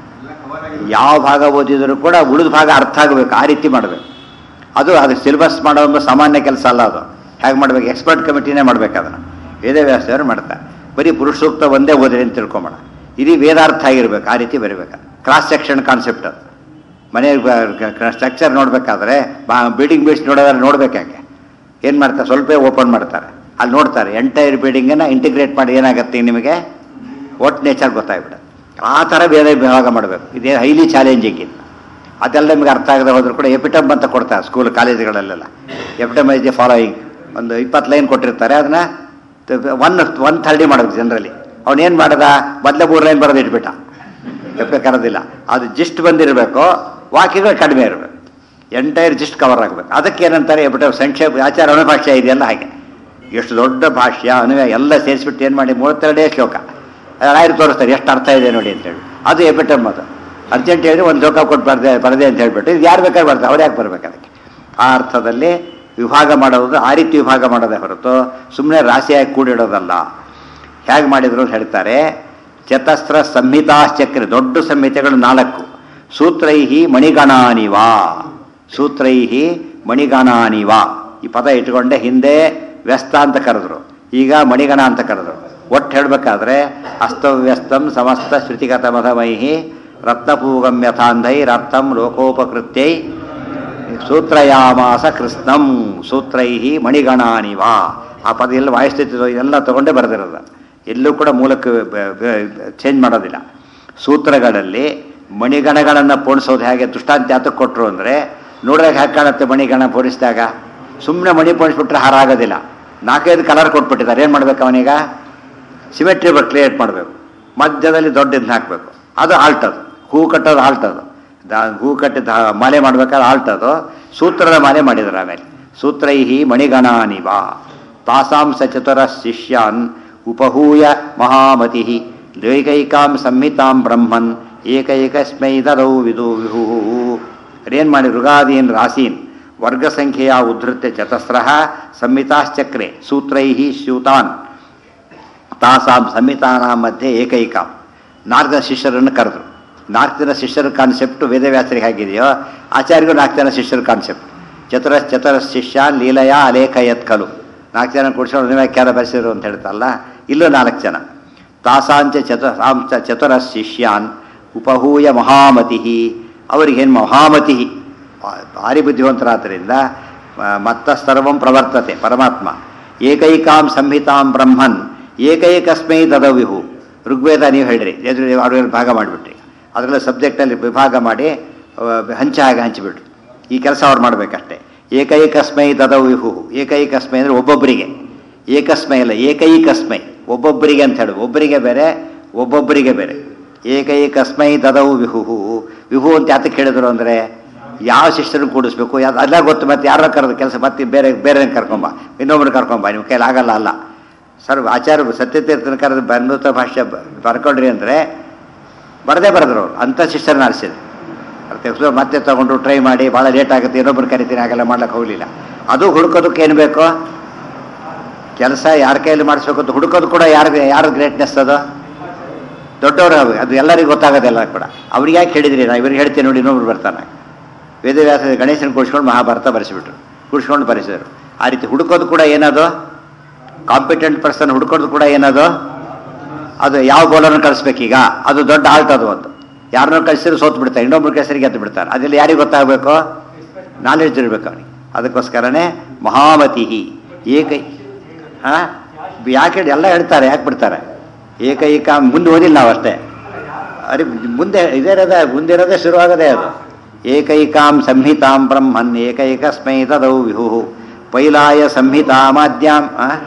[SPEAKER 1] ಯಾವ ಭಾಗ ಓದಿದರೂ ಕೂಡ ಉಳಿದ ಭಾಗ ಅರ್ಥ ಆಗಬೇಕು, ಆ ರೀತಿ ಮಾಡಬೇಕು. ಅದು ಅದು ಸಿಲೆಬಸ್ ಮಾಡೋ ಸಾಮಾನ್ಯ ಕೆಲಸ ಅಲ್ಲ. ಅದು ಹೇಗೆ ಮಾಡಬೇಕು? ಎಕ್ಸ್ಪರ್ಟ್ ಕಮಿಟಿನೇ ಮಾಡಬೇಕು ಅದನ್ನು. ವೇದವ್ಯಾಸರು ಮಾಡ್ತಾರೆ. ಬರೀ ಪುರುಷ ಸೂಕ್ತ ಒಂದೇ ಓದ್ರಿ ಅಂತ ತಿಳ್ಕೊಂಬೋಣ. ಇಡೀ ವೇದಾರ್ಥ ಆಗಿರ್ಬೇಕು, ಆ ರೀತಿ ಬರೀಬೇಕು. ಕ್ರಾಸ್ ಸೆಕ್ಷನ್ ಕಾನ್ಸೆಪ್ಟ್ ಅದು. ಮನೆ ಸ್ಟ್ರಕ್ಚರ್ ನೋಡಬೇಕಾದ್ರೆ ಬಿಲ್ಡಿಂಗ್ ಬೇಸ್ ನೋಡೋದ್ರೆ ನೋಡ್ಬೇಕಾಗೆ ಏನು ಮಾಡ್ತಾರೆ, ಸ್ವಲ್ಪ ಓಪನ್ ಮಾಡ್ತಾರೆ, ಅಲ್ಲಿ ನೋಡ್ತಾರೆ ಎಂಟೈರ್ ಬಿಲ್ಡಿಂಗನ್ನು ಇಂಟಿಗ್ರೇಟ್ ಮಾಡಿ ಏನಾಗುತ್ತೆ ನಿಮಗೆ ಒಟ್ಟು ನೇಚರ್ ಗೊತ್ತಾಗ್ಬಿಡುತ್ತೆ. ಆ ಥರ ಬೇರೆ ವಿಭಾಗ ಮಾಡಬೇಕು. ಇದೇ ಹೈಲಿ ಚಾಲೆಂಜಿಂಗ್ ಇದು. ಅದೆಲ್ಲ ನಿಮಗೆ ಅರ್ಥ ಆಗದೆ ಹೋದರೂ ಕೂಡ ಎಪಿಟಮ್ ಅಂತ ಕೊಡ್ತಾರೆ ಸ್ಕೂಲ್ ಕಾಲೇಜುಗಳಲ್ಲೆಲ್ಲ. ಎಪಿಟಮ್ ಇಸ್ ದಿ ಫಾಲೋಯಿಂಗ್ ಒಂದು ಇಪ್ಪತ್ತು ಲೈನ್ ಕೊಟ್ಟಿರ್ತಾರೆ, ಅದನ್ನು ಒನ್ ಒನ್ ಥರ್ಡಿ ಮಾಡೋದು ಜನರಲಿ. ಅವನೇನು ಮಾಡ್ದ, ಮೊದಲೇ ಮೂರು ಲೈನ್ ಬರೋದು ಇಟ್ಬಿಟ್ಟ, ಎಪ್ಪೆ ಕರೋದಿಲ್ಲ. ಅದು ಜಿಸ್ಟ್ ಬಂದಿರಬೇಕು, ವಾಕ್ಯಗಳು ಕಡಿಮೆ ಇರಬೇಕು, ಎಂಟೈರ್ ಜಿಸ್ಟ್ ಕವರ್ ಆಗಬೇಕು. ಅದಕ್ಕೆ ಏನಂತಾರೆ ಎಪಿಟಮ್ ಸಂಕ್ಷೇಪ. ಆಚಾರ ಅನುಭಾಷ್ಯ ಇದೆಯಲ್ಲ ಹಾಗೆ, ಎಷ್ಟು ದೊಡ್ಡ ಭಾಷ್ಯ ಅನುವ್ಯ ಎಲ್ಲ ಸೇರಿಸ್ಬಿಟ್ಟು ಏನು ಮಾಡಿ ಮೂವತ್ತೆರಡೇ ಶ್ಲೋಕ ರಾಯರು ತೋರಿಸ್ತಾರೆ ಎಷ್ಟು ಅರ್ಥ ಇದೆ ನೋಡಿ ಅಂತೇಳಿ. ಅದು ಎಪಿಟಮ್. ಅದು ಅರ್ಜೆಂಟ್ ಹೇಳಿದ್ರೆ ಒಂದು ಶ್ಲೋಕ ಕೊಟ್ಟು ಬರದೆ ಬರದೆ ಅಂತ ಹೇಳ್ಬಿಟ್ಟು ಇದು ಯಾರು ಬೇಕಾದ್ರೆ ಬರ್ತಾರೆ, ಅವ್ರು ಯಾಕೆ ಬರ್ಬೇಕು ಅದಕ್ಕೆ. ಆ ಅರ್ಥದಲ್ಲಿ ವಿಭಾಗ ಮಾಡೋದು ಆ ರೀತಿ ವಿಭಾಗ ಮಾಡೋದೇ ಹೊರತು ಸುಮ್ಮನೆ ರಾಶಿಯಾಗಿ ಕೂಡಿಡೋದಲ್ಲ. ಹೇಗೆ ಮಾಡಿದ್ರು ಅಂತ ಹೇಳ್ತಾರೆ. ಚತಸ್ರ ಸಂಹಿತಾಶ್ಚಕ್ರ, ದೊಡ್ಡ ಸಂಹಿತೆಗಳು ನಾಲ್ಕು. ಸೂತ್ರೈಹಿ ಮಣಿಗಣಾನಿವಾ, ಸೂತ್ರೈಹಿ ಮಣಿಗಣಾನಿವಾ ಈ ಪದ ಇಟ್ಕೊಂಡೆ. ಹಿಂದೆ ವ್ಯಸ್ತ ಅಂತ ಕರೆದ್ರು, ಈಗ ಮಣಿಗಣ ಅಂತ ಕರೆದ್ರು. ಒಟ್ಟು ಹೇಳಬೇಕಾದ್ರೆ ಅಸ್ತವ್ಯಸ್ತಂ ಸಮಸ್ತ ಶ್ರುತಿಗತ ಮಧಮೈಹಿ ರತ್ನಪೂಗಂ ಯಥಾಂಧೈರರ್ಥಂ ಲೋಕೋಪಕೃತ್ಯೈ ಸೂತ್ರಯಾಮಾಸ ಕೃಷ್ಣಂ ಸೂತ್ರೈಹಿ ಮಣಿಗಣಾನಿವಾ. ಆ ಪದ ಎಲ್ಲ ವಾಯುಸ್ಥಿತಿ ಎಲ್ಲ ತಗೊಂಡೇ ಬರೆದಿರೋದು, ಎಲ್ಲೂ ಕೂಡ ಮೂಲಕ್ಕೆ ಚೇಂಜ್ ಮಾಡೋದಿಲ್ಲ. ಸೂತ್ರಗಳಲ್ಲಿ ಮಣಿಗಣಗಳನ್ನು ಪೋಣಿಸೋದು ಹೇಗೆ ದೃಷ್ಟಾಂತ ಯಾತಕ್ಕೆ ಕೊಟ್ಟರು ಅಂದರೆ, ನೋಡ್ದಾಗ ಹೇಗೆ ಕಾಣುತ್ತೆ ಮಣಿಗಣ ಪೋಣಿಸಿದಾಗ. ಸುಮ್ಮನೆ ಮಣಿ ಪೋಣಿಸ್ಬಿಟ್ರೆ ಹಾರ ಆಗೋದಿಲ್ಲ. ನಾಲ್ಕೈದು ಕಲರ್ ಕೊಟ್ಬಿಟ್ಟಿದ್ದಾರೆ. ಏನು ಮಾಡ್ಬೇಕು ಅವನೀಗ, ಸಿಮೆಟ್ರಿ ಬಟ್ ಕ್ರಿಯೇಟ್ ಮಾಡಬೇಕು. ಮಧ್ಯದಲ್ಲಿ ದೊಡ್ಡದನ್ನ ಹಾಕಬೇಕು, ಅದು ಆಲ್ಟದು. ಹೂ ಕಟ್ಟೋದು ಆಲ್ಟದು, ದಾ ಹೂ ಕಟ್ಟಿದ ಮಾಲೆ ಮಾಡ್ಬೇಕಾದ್ರೆ ಆಲ್ಟದು. ಸೂತ್ರದ ಮಾಲೆ ಮಾಡಿದ್ರು ಆಮೇಲೆ. ಸೂತ್ರೈಹಿ ಮಣಿಗಣಾನಿವಾ ತಾಸಾಂ ಸ ಚತುರ ಶಿಷ್ಯಾನ್ ಉಪಹೂಯ ಮಹಾಮತಿ ದ್ವೈಕೈಕಾಂ ಸಂಹಿತಾಂ ಬ್ರಹ್ಮನ್ ಏಕೈಕಸ್ಮೈ ದದೌ ವಿದು ವಿಹು. ಏನು ಮಾಡಿ ಋಗಾದೀನ್ ರಾಸೀನ್ ವರ್ಗ ಸಂಖ್ಯೆಯ ಉದ್ಧೃತ್ಯ ಚತಸ್ರ ಸಂಹಿತಾಶ್ಚಕ್ರೆ ಸೂತ್ರೈಹಿ ಸ್ಯೂತಾನ್ ತಾಸಾಂ ಸಂಹಿತಾನಾಂ ಮಧ್ಯೆ ಏಕೈಕಾಂ. ನಾಲ್ಕು ಜನ ಶಿಷ್ಯರನ್ನು ಕರೆದ್ರು. ನಾಲ್ಕು ಜನ ಶಿಷ್ಯರ ಕಾನ್ಸೆಪ್ಟ್ ವೇದವ್ಯಾಸರಿಗೆ ಆಗಿದೆಯೋ ಆಚಾರ್ಯಗೂ ನಾಲ್ಕು ಜನ ಶಿಷ್ಯರ ಕಾನ್ಸೆಪ್ಟ್. ಚತುರ ಚತುರ ಶಿಷ್ಯ ಲೀಲಯ ಅಲೇಖಯತ್ ಖಲು. ನಾಲ್ಕು ಜನ ಕೂಡಿಸ್ಕೊಂಡು ವ್ಯಾಖ್ಯಾನ ಬರೆಸಿದ್ರು ಅಂತ ಹೇಳ್ತಲ್ಲ, ಇಲ್ಲೂ ನಾಲ್ಕು ಜನ. ತಾಸಾಂಚ ಚತುರಾಂಚ ಚತುರ ಶಿಷ್ಯಾನ್ ಉಪಹೂಯ ಮಹಾಮತಿ. ಅವರಿಗೇನು ಮಹಾಮತಿ, ಭಾರಿ ಬುದ್ಧಿವಂತರಾದ್ದರಿಂದ ಮತ್ತ ಸರ್ವಂ ಪ್ರವರ್ತತೆ ಪರಮಾತ್ಮ. ಏಕೈಕಾಂ ಸಂಹಿತಾಂ ಬ್ರಹ್ಮನ್ ಏಕೈಕಸ್ಮೈ ದದವಿಹು. ಋಗ್ವೇದ ನೀವು ಹೇಳ್ರಿ, ಎದುರು ಅವ್ರಿಗೆ ಭಾಗ ಮಾಡಿಬಿಟ್ರಿ. ಅದರಲ್ಲಿ ಸಬ್ಜೆಕ್ಟಲ್ಲಿ ವಿಭಾಗ ಮಾಡಿ ಹಂಚ ಹಾಗೆ ಹಂಚಿಬಿಟ್ರು. ಈ ಕೆಲಸ ಅವ್ರು ಮಾಡಬೇಕಷ್ಟೇ. ಏಕೈಕಸ್ಮೈ ದದವಿಹು. ಏಕೈಕಸ್ಮೈ ಅಂದರೆ ಒಬ್ಬೊಬ್ಬರಿಗೆ, ಏಕಸ್ಮೈ ಅಲ್ಲ ಏಕೈಕಸ್ಮೈ, ಒಬ್ಬೊಬ್ಬರಿಗೆ ಅಂತ ಹೇಳೋದು. ಒಬ್ಬರಿಗೆ ಬೇರೆ ಒಬ್ಬೊಬ್ಬರಿಗೆ ಬೇರೆ. ಏಕೈಕಸ್ಮೈ ದದೌ ವಿಹು. ವಿಹು ಅಂತ ಯಾತಕ್ಕೆ ಹೇಳಿದ್ರು ಅಂದರೆ ಯಾವ ಶಿಷ್ಯರನ್ನು ಕೂಡಿಸ್ಬೇಕು ಯಾವ್ದು ಅಲ್ಲ ಗೊತ್ತು. ಮತ್ತೆ ಯಾರೋ ಕರೆದು ಕೆಲಸ ಮತ್ತೆ ಬೇರೆ ಬೇರೆ ಕರ್ಕೊಂಬ, ಇನ್ನೊಬ್ಬರು ಕರ್ಕೊಂಬ, ನಿಮ್ಮ ಕೈಲಿ ಆಗಲ್ಲ ಅಲ್ಲ. ಸರ್ ಆಚಾರ್ಯ ಸತ್ಯತೀರ್ಥನ ಕರೆದು ಅಮೃತ ಭಾಷ್ಯ ಬರ್ಕೊಳ್ರಿ ಅಂದರೆ ಬರದೇ ಬರೆದ್ರು ಅವರು. ಅಂಥ ಶಿಷ್ಯರನ್ನ ಆರಿಸಿದ್ರು. ಅರ್ಥ ಮತ್ತೆ ತೊಗೊಂಡು ಟ್ರೈ ಮಾಡಿ ಭಾಳ ಲೇಟ್ ಆಗುತ್ತೆ, ಇನ್ನೊಬ್ಬರು ಕರಿತೀನಿ, ಹಾಗೆಲ್ಲ ಮಾಡ್ಲಿಕ್ಕೆ ಹೋಗಲಿಲ್ಲ. ಅದು ಹುಡುಕೋದಕ್ಕೆ ಏನು ಬೇಕು, ಕೆಲಸ ಯಾರ ಕೈಯಲ್ಲಿ ಮಾಡಿಸ್ಬೇಕು ಅಂತ ಹುಡುಕೋದು ಕೂಡ ಯಾರು ಯಾರು ಗ್ರೇಟ್ನೆಸ್ ಅದು ದೊಡ್ಡವರು. ಅದು ಎಲ್ಲರಿಗೂ ಗೊತ್ತಾಗೋದಿಲ್ಲ ಕೂಡ. ಅವ್ರಿಗೆ ಯಾಕೆ ಹೇಳಿದ್ರಿ, ನಾ ಇವ್ರಿಗೆ ಹೇಳ್ತೀನಿ ನೋಡಿ ಇನ್ನೊಬ್ರು ಬರ್ತಾನೆ. ವೇದವ್ಯಾಸ ಗಣೇಶನ ಕೂಡಿಸ್ಕೊಂಡು ಮಹಾಭಾರತ ಬರೆಸಿಬಿಟ್ರು, ಕೂಡಿಸ್ಕೊಂಡು ಬರೆಸಿದ್ರು. ಆ ರೀತಿ ಹುಡುಕೋದು ಕೂಡ ಏನದು, ಕಾಂಪಿಟೆಂಟ್ ಪರ್ಸನ್ ಹುಡುಕೋದು ಕೂಡ ಏನದು, ಅದು ಯಾವ ಗೋಲನ್ನು ಕಳಿಸ್ಬೇಕೀಗ, ಅದು ದೊಡ್ಡ ಆಲ್ಟ್. ಅದು ಒಂದು ಯಾರನ್ನೂ ಕಳಿಸಿದ್ರು ಸೋತು ಬಿಡ್ತಾರೆ, ಇನ್ನೊಬ್ರು ಕಳಿಸಿದ್ರೆ ಗೆದ್ದು ಬಿಡ್ತಾರೆ. ಅದೆಲ್ಲ ಯಾರಿಗೆ ಗೊತ್ತಾಗಬೇಕು, ನಾಲೆಡ್ಜ್ ಇರಬೇಕು ಅವನಿಗೆ. ಅದಕ್ಕೋಸ್ಕರನೇ ಮಹಾಮತಿ ಏಕೈ. ಹಾಂ ಯಾಕೆ ಎಲ್ಲ ಹೇಳ್ತಾರೆ, ಯಾಕೆ ಬಿಡ್ತಾರೆ. ಏಕೈಕ ಮುಂದೆ ಓದಿಲ್ಲ ನಾವು ಅಷ್ಟೇ. ಅರೆ ಮುಂದೆ ಇದೇರದ ಮುಂದೆ ಇರೋದೇ ಶುರುವಾಗದೇ ಅದು. ಏಕೈಕಾಂ ಸಂಹಿತಾಂ ಬ್ರಹ್ಮನ್ ಏಕೈಕಸ್ಮೈ ತದೌ ವಿಹು. ಪೈಲಾಯ ಸಂಹಿತಾಮಾದ್ಯಾಂ.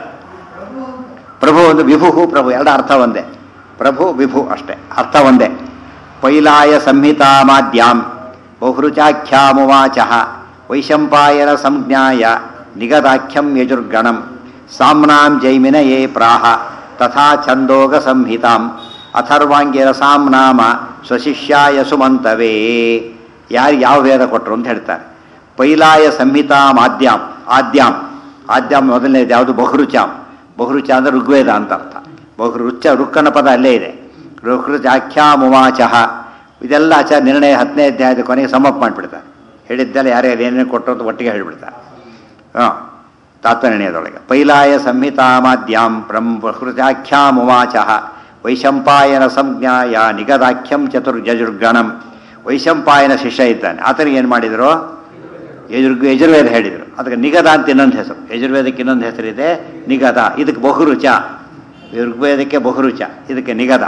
[SPEAKER 1] ಪ್ರಭು ಒಂದು ವಿಭು ಪ್ರಭು ಎರಡು ಅರ್ಥ ಒಂದೇ. ಪ್ರಭು ವಿಭು ಅಷ್ಟೇ, ಅರ್ಥ ಒಂದೇ. ಪೈಲಾಯ ಸಂಹಿತಾಮಾದ್ಯಾಂ ಬಹುರುಚಾಖ್ಯಾಮುವಾಚ ವೈಶಂಪಾಯನ ಸಂಜ್ಞಾಯ ನಿಗದಾಖ್ಯಂ ಯಜುರ್ಗಣಂ ಸಾಮ್ನಾಂ ಜೈಮಿನ ಯೇ ಪ್ರಾಹ ತಥಾ ಛಂದೋಗ ಸಂಹಿತಾಂ ಅಥರ್ವಾಂಗಿರಸಾಂ ನಾಮ ಸ್ವಶಿಷ್ಯಾಯ ಸುಮಂತವೇ. ಯಾರು ಯಾವ ವೇದ ಕೊಟ್ಟರು ಅಂತ ಹೇಳ್ತಾರೆ. ಪೈಲಾಯ ಸಂಹಿತಾಂ ಆದ್ಯಾಂ. ಆದ್ಯಾಂ ಆದ್ಯಾಂ ಮೊದಲನೇದು ಯಾವುದು, ಬಹುರುಚಾಂ. ಬಹುರುಚ ಅಂದರೆ ಋಗ್ವೇದ ಅಂತ ಅರ್ಥ. ಬಹುರುಚ ರುಕ್ಕನ ಪದ ಅಲ್ಲೇ ಇದೆ. ರುಹೃಚಾಖ್ಯಾಮುವಾಚ ಇದೆಲ್ಲ ಆಚಾರ ನಿರ್ಣಯ ಹತ್ತನೇ ಅಧ್ಯಾಯದ ಕೊನೆಗೆ ಸಮಪ್ ಮಾಡಿಬಿಡ್ತಾರೆ. ಹೇಳಿದ್ದೆಲ್ಲ ಯಾರ್ಯಾರು ಏನೇನು ಕೊಟ್ಟರು ಅಂತ ಒಟ್ಟಿಗೆ ಹೇಳಿಬಿಡ್ತಾರೆ. ಹಾಂ ತಾತ್ಪರ್ಯದೊಳಗೆ. ಪೈಲಾಯ ಸಂಹಿತಾಮಾದ್ಯಾಂ ಬ್ರಹ್ಮಕೃತ್ಯಾಖ್ಯಾಮುವಾಚ ವೈಶಂಪಾಯನ ಸಂಜ್ಞಾಯ ನಿಗದಾಖ್ಯಂ ಚತುರ್ಯಜುರ್ಗಣಂ. ವೈಶಂಪಾಯನ ಶಿಷ್ಯ ಇದ್ದಾನೆ, ಆತನಿಗೆ ಏನು ಮಾಡಿದರು? ಯಜುರ್ಗ ಯಜುರ್ವೇದ ಹೇಳಿದರು. ಅದಕ್ಕೆ ನಿಗದ ಅಂತ ಇನ್ನೊಂದು ಹೆಸರು. ಯಜುರ್ವೇದಕ್ಕೆ ಇನ್ನೊಂದು ಹೆಸರಿದೆ ನಿಗದ. ಇದಕ್ಕೆ ಬಹುರುಚ, ಋಗ್ವೇದಕ್ಕೆ ಬಹುರುಚ, ಇದಕ್ಕೆ ನಿಗದ.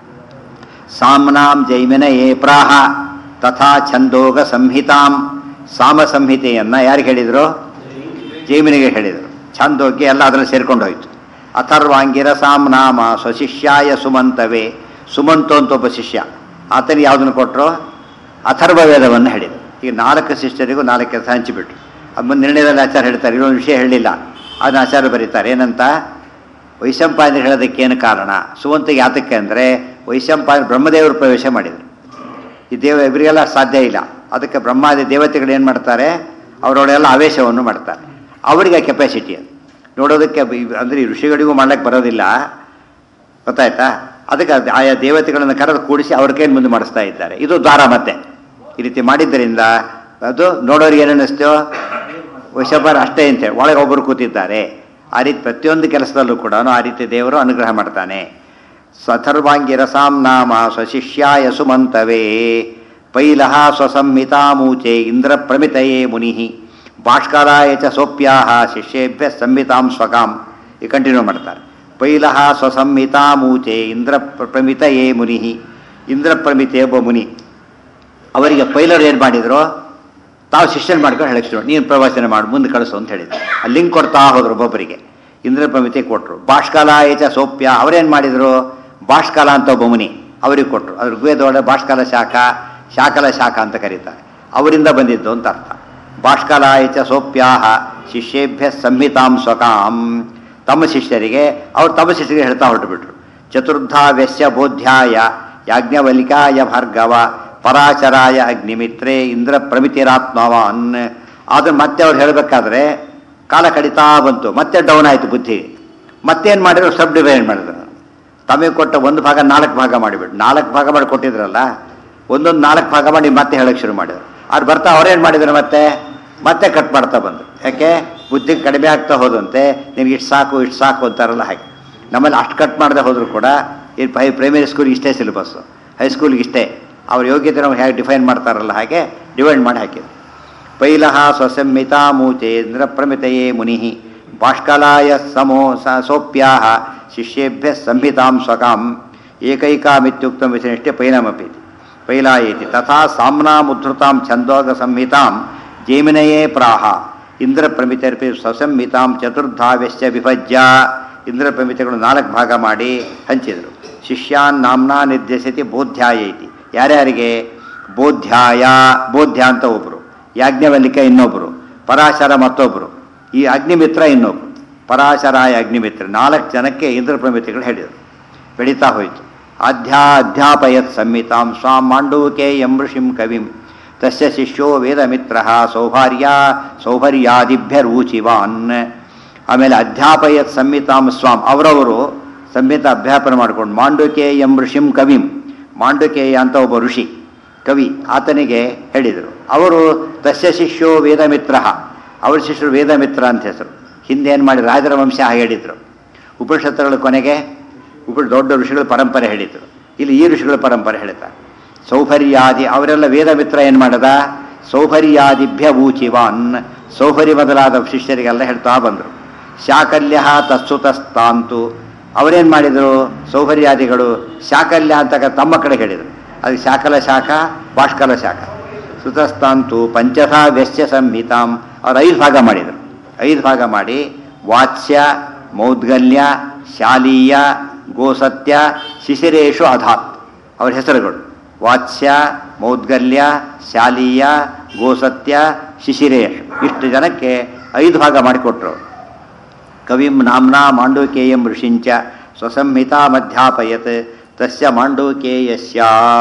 [SPEAKER 1] ಸಾಮ್ನಾಂ ಜೈಮಿನ ಏ ಪ್ರಾಹ ತಥಾ ಛಂದೋಗ ಸಂಹಿತಾಂ. ಸಾಮ ಸಂಹಿತೆಯನ್ನು ಯಾರಿಗೆ ಹೇಳಿದರು? ಜೈಮಿನಿಗೆ ಹೇಳಿದರು. ಛಂದೋಗ್ಗೆ ಎಲ್ಲ ಅದರಲ್ಲಿ ಸೇರ್ಕೊಂಡು ಹೋಯಿತು. ಅಥರ್ವಾಂಗಿರ ಸಾಮ್ನಾಮ ಸ್ವಶಿಷ್ಯಾಯ ಸುಮಂತವೇ. ಸುಮಂತು ಅಂತ ಒಬ್ಬ ಶಿಷ್ಯ, ಆತನಿಗೆ ಯಾವುದನ್ನು ಕೊಟ್ಟರು? ಅಥರ್ವ ವೇದವನ್ನು ಹೇಳಿದರು. ಈಗ ನಾಲ್ಕು ಶಿಷ್ಯರಿಗೂ ನಾಲ್ಕು ಕೆಲಸ ಹಂಚಿಬಿಟ್ರು. ಅದು ಮುಂದೆ ನಿರ್ಣಯದಲ್ಲಿ ಆಚಾರ್ಯ ಹೇಳ್ತಾರೆ, ಇನ್ನೊಂದು ವಿಷಯ ಹೇಳಿಲ್ಲ, ಅದನ್ನ ಆಚಾರ್ಯ ಬರೀತಾರೆ. ಏನಂತ? ವೈಶಂಪಾಯನ ಹೇಳೋದಕ್ಕೇನು ಕಾರಣ? ಸುಮಂತಿಗೆ ಯಾತಕ್ಕೆ ಅಂದರೆ ವೈಶಂಪಾಯನ ಬ್ರಹ್ಮದೇವರು ಪ್ರವೇಶ ಮಾಡಿದರು. ಈ ದೇವ ಇವರಿಗೆಲ್ಲ ಸಾಧ್ಯ ಇಲ್ಲ. ಅದಕ್ಕೆ ಬ್ರಹ್ಮಾದಿ ದೇವತೆಗಳು ಏನು ಮಾಡ್ತಾರೆ? ಅವರವರೆಲ್ಲ ಆವೇಶವನ್ನು ಮಾಡ್ತಾರೆ. ಅವರಿಗೆ ಕೆಪಾಸಿಟಿ ಅದು ನೋಡೋದಕ್ಕೆ. ಅಂದರೆ ಈ ಋಷಿಗಳಿಗೂ ಮಾಡ್ಲಿಕ್ಕೆ ಬರೋದಿಲ್ಲ, ಗೊತ್ತಾಯ್ತಾ? ಅದಕ್ಕೆ ಆಯಾ ದೇವತೆಗಳನ್ನು ಕರೆದು ಕೂಡಿಸಿ ಅವ್ರ ಕೈಯಲ್ಲಿ ಮುಂದೆ ಮಾಡಿಸ್ತಾ ಇದ್ದಾರೆ. ಇದು ದ್ವಾರ. ಮತ್ತೆ ಈ ರೀತಿ ಮಾಡಿದ್ದರಿಂದ ಅದು ನೋಡೋರಿಗೆ ಏನಿಸ್ತೋ ವೈಶಂಪಾಯನ ಅಷ್ಟೇ ಅಂತೇಳಿ ಒಳಗೆ ಒಬ್ಬರು ಕೂತಿದ್ದಾರೆ. ಆ ರೀತಿ ಪ್ರತಿಯೊಂದು ಕೆಲಸದಲ್ಲೂ ಕೂಡ ಆ ರೀತಿ ದೇವರು ಅನುಗ್ರಹ ಮಾಡ್ತಾನೆ. ಸಥರ್ವಾಂಗಿರಸಾಂ ನಾಮ ಸ್ವಶಿಷ್ಯಾಯ ಸುಮಂತವೇ. ಪೈಲಃ ಸ್ವಸಂಹಿತಾಮೂಚೆ ಇಂದ್ರ ಪ್ರಮಿತಯೇ ಮುನಿ. ಭಾಷ್ಕರಾಯ ಚ ಸೋಪ್ಯಾಹ ಶಿಷ್ಯೇಭ್ಯ ಸಂಹಿತಾಂ ಸ್ವಕಾಂ. ಈ ಕಂಟಿನ್ಯೂ ಮಾಡ್ತಾರೆ. ಪೈಲಃ ಸ್ವಸಂಹಿತಾಮೂಚೆ ಇಂದ್ರ ಪ್ರಮಿತಯೇ ಮುನಿ. ಇಂದ್ರ ಪ್ರಮಿತೆ ಒಬ್ಬ ಮುನಿ, ಅವರಿಗೆ ಪೈಲರು ಏನು ಮಾಡಿದ್ರು? ತಾವು ಶಿಷ್ಯನ ಮಾಡ್ಕೊಂಡು ಹೇಳಿದ್ರು, ನೀನು ಪ್ರವಚನ ಮಾಡಿ ಮುಂದೆ ಕಳಿಸು ಅಂತ ಹೇಳಿದ್ರು. ಆ ಲಿಂಕ್ ಕೊಡ್ತಾ ಹೋದ್ರು ಒಬ್ಬೊಬ್ಬರಿಗೆ. ಇಂದ್ರ ಪ್ರಮಿತೆ ಕೊಟ್ಟರು. ಭಾಷ್ಕಲಾಯ ಚ ಸೋಪ್ಯ ಅವರೇನು ಮಾಡಿದರು? ಭಾಷ್ಕಲ ಅಂತ ಒಬ್ಬ ಮುನಿ, ಅವರಿಗೆ ಕೊಟ್ಟರು. ಅದು ಋಗ್ವೇದೊಳಗೆ ಭಾಷ್ಕಲ ಶಾಖ, ಶಾಕಲ ಶಾಖ ಅಂತ ಕರೀತಾರೆ. ಅವರಿಂದ ಬಂದಿದ್ದು ಅಂತ ಅರ್ಥ. ಭಾಷ್ಕಲಾಯ ಚ ಸೋಪ್ಯಾಹ ಶಿಷ್ಯೇಭ್ಯ ಸಂಹಿತಾಂ ಸ್ವಕಾಂ. ತಮ್ಮ ಶಿಷ್ಯರಿಗೆ ಅವ್ರು ತಮ್ಮ ಶಿಷ್ಯರಿಗೆ ಹೇಳ್ತಾ ಹೊರಟುಬಿಟ್ರು. ಚತುರ್ಧಾ ವ್ಯಸ್ಯ ಬೋಧ್ಯಾಯ ಯಾಜ್ಞವಲ್ಕ್ಯಾಯ ಭಾರ್ಗವ ಪರಾಚರಾಯ ಅಗ್ನಿಮಿತ್ರೇ ಇಂದ್ರ ಪ್ರಮಿತಿರಾತ್ಮವಾನ್. ಆದ್ರೆ ಮತ್ತೆ ಅವ್ರು ಹೇಳಬೇಕಾದ್ರೆ ಕಾಲ ಕಡಿತಾ ಬಂತು, ಮತ್ತೆ ಡೌನ್ ಆಯಿತು ಬುದ್ಧಿ. ಮತ್ತೇನು ಮಾಡಿದ್ರು? ಸಬ್ ಡಿವೈಡ್ ಮಾಡಿದ್ರು. ತಮಗೆ ಕೊಟ್ಟ ಒಂದು ಭಾಗ ನಾಲ್ಕು ಭಾಗ ಮಾಡಿಬಿಟ್ಟು, ನಾಲ್ಕು ಭಾಗ ಮಾಡಿ ಕೊಟ್ಟಿದ್ರಲ್ಲ, ಒಂದೊಂದು ನಾಲ್ಕು ಭಾಗ ಮಾಡಿ ಮತ್ತೆ ಹೇಳಕ್ಕೆ ಶುರು ಮಾಡಿದ್ರು. ಅವ್ರು ಬರ್ತಾ ಅವ್ರೇನು ಮಾಡಿದ್ರು? ಮತ್ತೆ ಮತ್ತೆ ಕಟ್ ಮಾಡ್ತಾ ಬಂದರು. ಯಾಕೆ? ಬುದ್ಧಿ ಕಡಿಮೆ ಆಗ್ತಾ ಹೋದಂತೆ. ನಿಮ್ಗೆ ಇಷ್ಟು ಸಾಕು ಇಷ್ಟು ಸಾಕು ಅಂತಾರಲ್ಲ ಹಾಗೆ. ನಮ್ಮಲ್ಲಿ ಅಷ್ಟು ಕಟ್ ಮಾಡದೆ ಹೋದರೂ ಕೂಡ ಈ ಪೈ ಪ್ರೈಮರಿ ಸ್ಕೂಲ್ಗೆ ಇಷ್ಟೇ ಸಿಲೆಬಸ್ಸು, ಹೈಸ್ಕೂಲ್ಗೆ ಇಷ್ಟೇ. ಅವ್ರ ಯೋಗ್ಯತೆ ನಾವು ಹೇಗೆ ಡಿಫೈನ್ ಮಾಡ್ತಾರಲ್ಲ ಹಾಗೆ ಡಿವೈಡ್ ಮಾಡಿ ಹಾಕಿದ್ರು. ಪೈಲಃ ಸ್ವಸಂಹಿತಾಮೂಚೆ ಇಂದ್ರ ಪ್ರಮಿತಯೇ ಮುನಿ. ಭಾಷ್ಕಲಾಯ ಸಮೋ ಸೋಪ್ಯಾಹ ಶಿಷ್ಯೇಭ್ಯ ಸಂಹಿತಾಂ ಸ್ವಕಾಂ. ಏಕೈಕಾಮಿತ್ಯುಕ್ತಂ ವಿಶಿಷ್ಟೆ ಪೈಲಮಪಿ ಪೈಲಾಯೇತಿ. ತಥಾ ಸಾಮ್ನಾಮುದ್ಧೃತಾಂ ಛಂದೋಗ ಸಂಹಿತಾಂ ಜೈಮಿನಯೇ ಪ್ರಾಹ. ಇಂದ್ರ ಪ್ರಮಿತರ್ಪಿ ಸ್ವಸಂಹಿತಾಂ ಚತುರ್ಧಾವ್ಯಶ್ಚ ವಿಭಜ್ಯ. ಇಂದ್ರ ಪ್ರಮಿತಗಳು ನಾಲ್ಕು ಭಾಗ ಮಾಡಿ ಹಂಚಿದರು. ಶಿಷ್ಯಾನ್ ನಾಮ್ನಾ ನಿರ್ದೇಶಿತಿ ಬೋಧ್ಯಾಯೇತಿ. ಯಾರ್ಯಾರಿಗೆ? ಬೋಧ್ಯಾಯ, ಬೋಧ್ಯ ಅಂತ ಒಬ್ಬರು, ಯಾಜ್ಞವಲ್ಕ್ಯ ಇನ್ನೊಬ್ಬರು, ಪರಾಶರ ಮತ್ತೊಬ್ಬರು, ಈ ಅಗ್ನಿಮಿತ್ರ ಇನ್ನೊಬ್ಬರು. ಪರಾಶರಾಯ ಅಗ್ನಿಮಿತ್ರ ನಾಲ್ಕು ಜನಕ್ಕೆ ಇಂದ್ರ ಪ್ರಮಿತಿಗಳು ಹೇಳಿದರು. ಬೆಳೀತಾ ಹೋಯಿತು. ಅಧ್ಯಾ ಅಧ್ಯಾಪಯತ್ ಸಂಹಿತಾಂ ಸ್ವಾಂ ಮಾಂಡೂಕೇಯಂ ಋಷಿಂ ಕವಿಂ. ತಸ್ಯ ಶಿಷ್ಯೋ ವೇದಮಿತ್ರ ಸೌಭಾರ್ಯ ಸೌಭರ್ಯಾದಿಭ್ಯರೂಚಿವಾನ್. ಆಮೇಲೆ ಅಧ್ಯಾಪಯತ್ ಸಂಹಿತಾಂ ಸ್ವಾಂ, ಅವರವರು ಸಂಹಿತ ಅಭ್ಯಾಪನ ಮಾಡಿಕೊಂಡು ಮಾಂಡೂಕೇಯಂ ಋಷಿಂ ಕವಿಂ. ಮಾಂಡೂಕೇಯ ಅಂತ ಒಬ್ಬ ಋಷಿ ಕವಿ, ಆತನಿಗೆ ಹೇಳಿದರು. ಅವರು ತಸ್ಯ ಶಿಷ್ಯೋ ವೇದಮಿತ್ರ, ಅವರ ಶಿಷ್ಯರು ವೇದಮಿತ್ರ ಅಂತ ಹೆಸರು. ಹಿಂದೆ ಏನು ಮಾಡಿ ರಾಜರ ವಂಶ ಹಾಗೆ ಹೇಳಿದರು. ಉಪನಿಷತ್ತುಗಳ ಕೊನೆಗೆ ಉಪ ದೊಡ್ಡ ಋಷಿಗಳ ಪರಂಪರೆ ಹೇಳಿದರು. ಇಲ್ಲಿ ಈ ಋಷಿಗಳ ಪರಂಪರೆ ಹೇಳ್ತಾರೆ. ಸೌಭರ್ಯಾದಿ ಅವರೆಲ್ಲ ವೇದಮಿತ್ರ ಏನು ಮಾಡದ? ಸೌಭರ್ಯಾದಿಭ್ಯ ಊಚಿವಾನ್. ಸೌಭರಿ ಮೊದಲಾದ ಶಿಷ್ಯರಿಗೆಲ್ಲ ಹೇಳ್ತಾ ಬಂದರು. ಶಾಕಲ್ಯ ತತ್ಸುತಸ್ತಾಂತು ಅವರೇನು ಮಾಡಿದರು? ಸೌಭರ್ಯಾದಿಗಳು ಶಾಕಲ್ಯ ಅಂತ ತಮ್ಮ ಕಡೆ ಹೇಳಿದರು. ಅದು ಶಾಕಲ ಶಾಖ, ಭಾಷ್ಕಲ ಶಾಖ. ಸುತಸ್ತಾಂತು ಪಂಚಥಾ ವ್ಯಸ್ಯ ಸಂಹಿತಾಂ. ಅವ್ರು ಐದು ಭಾಗ ಮಾಡಿದರು. ಐದು ಭಾಗ ಮಾಡಿ ವಾತ್ಸ್ಯ, ಮೌದ್ಗಲ್ಯ, ಶಾಲೀಯ, ಗೋಸತ್ಯ, ಶಿಶಿರೇಶು ಅಧಾತ್. ಅವ್ರ ಹೆಸರುಗಳು ವಾತ್ಸ್ಯ, ಮೌದ್ಗಲ್ಯ, ಶಾಲೀಯ, ಗೋಸತ್ಯ, ಶಿಶಿರೇಶ್. ಇಷ್ಟು ಜನಕ್ಕೆ ಐದು ಭಾಗ ಮಾಡಿಕೊಟ್ರು. ಕವಿಂ ನಾಮ್ನಾ ಮಾಂಡೂಕೇಯಂ ಋಷಿಂಚ ಸ್ವಸಂಹಿತಾಮಧ್ಯಾಪಯತ್. ತಸ್ಯ ಮಾಂಡೂಕೇಯಸ್ಯ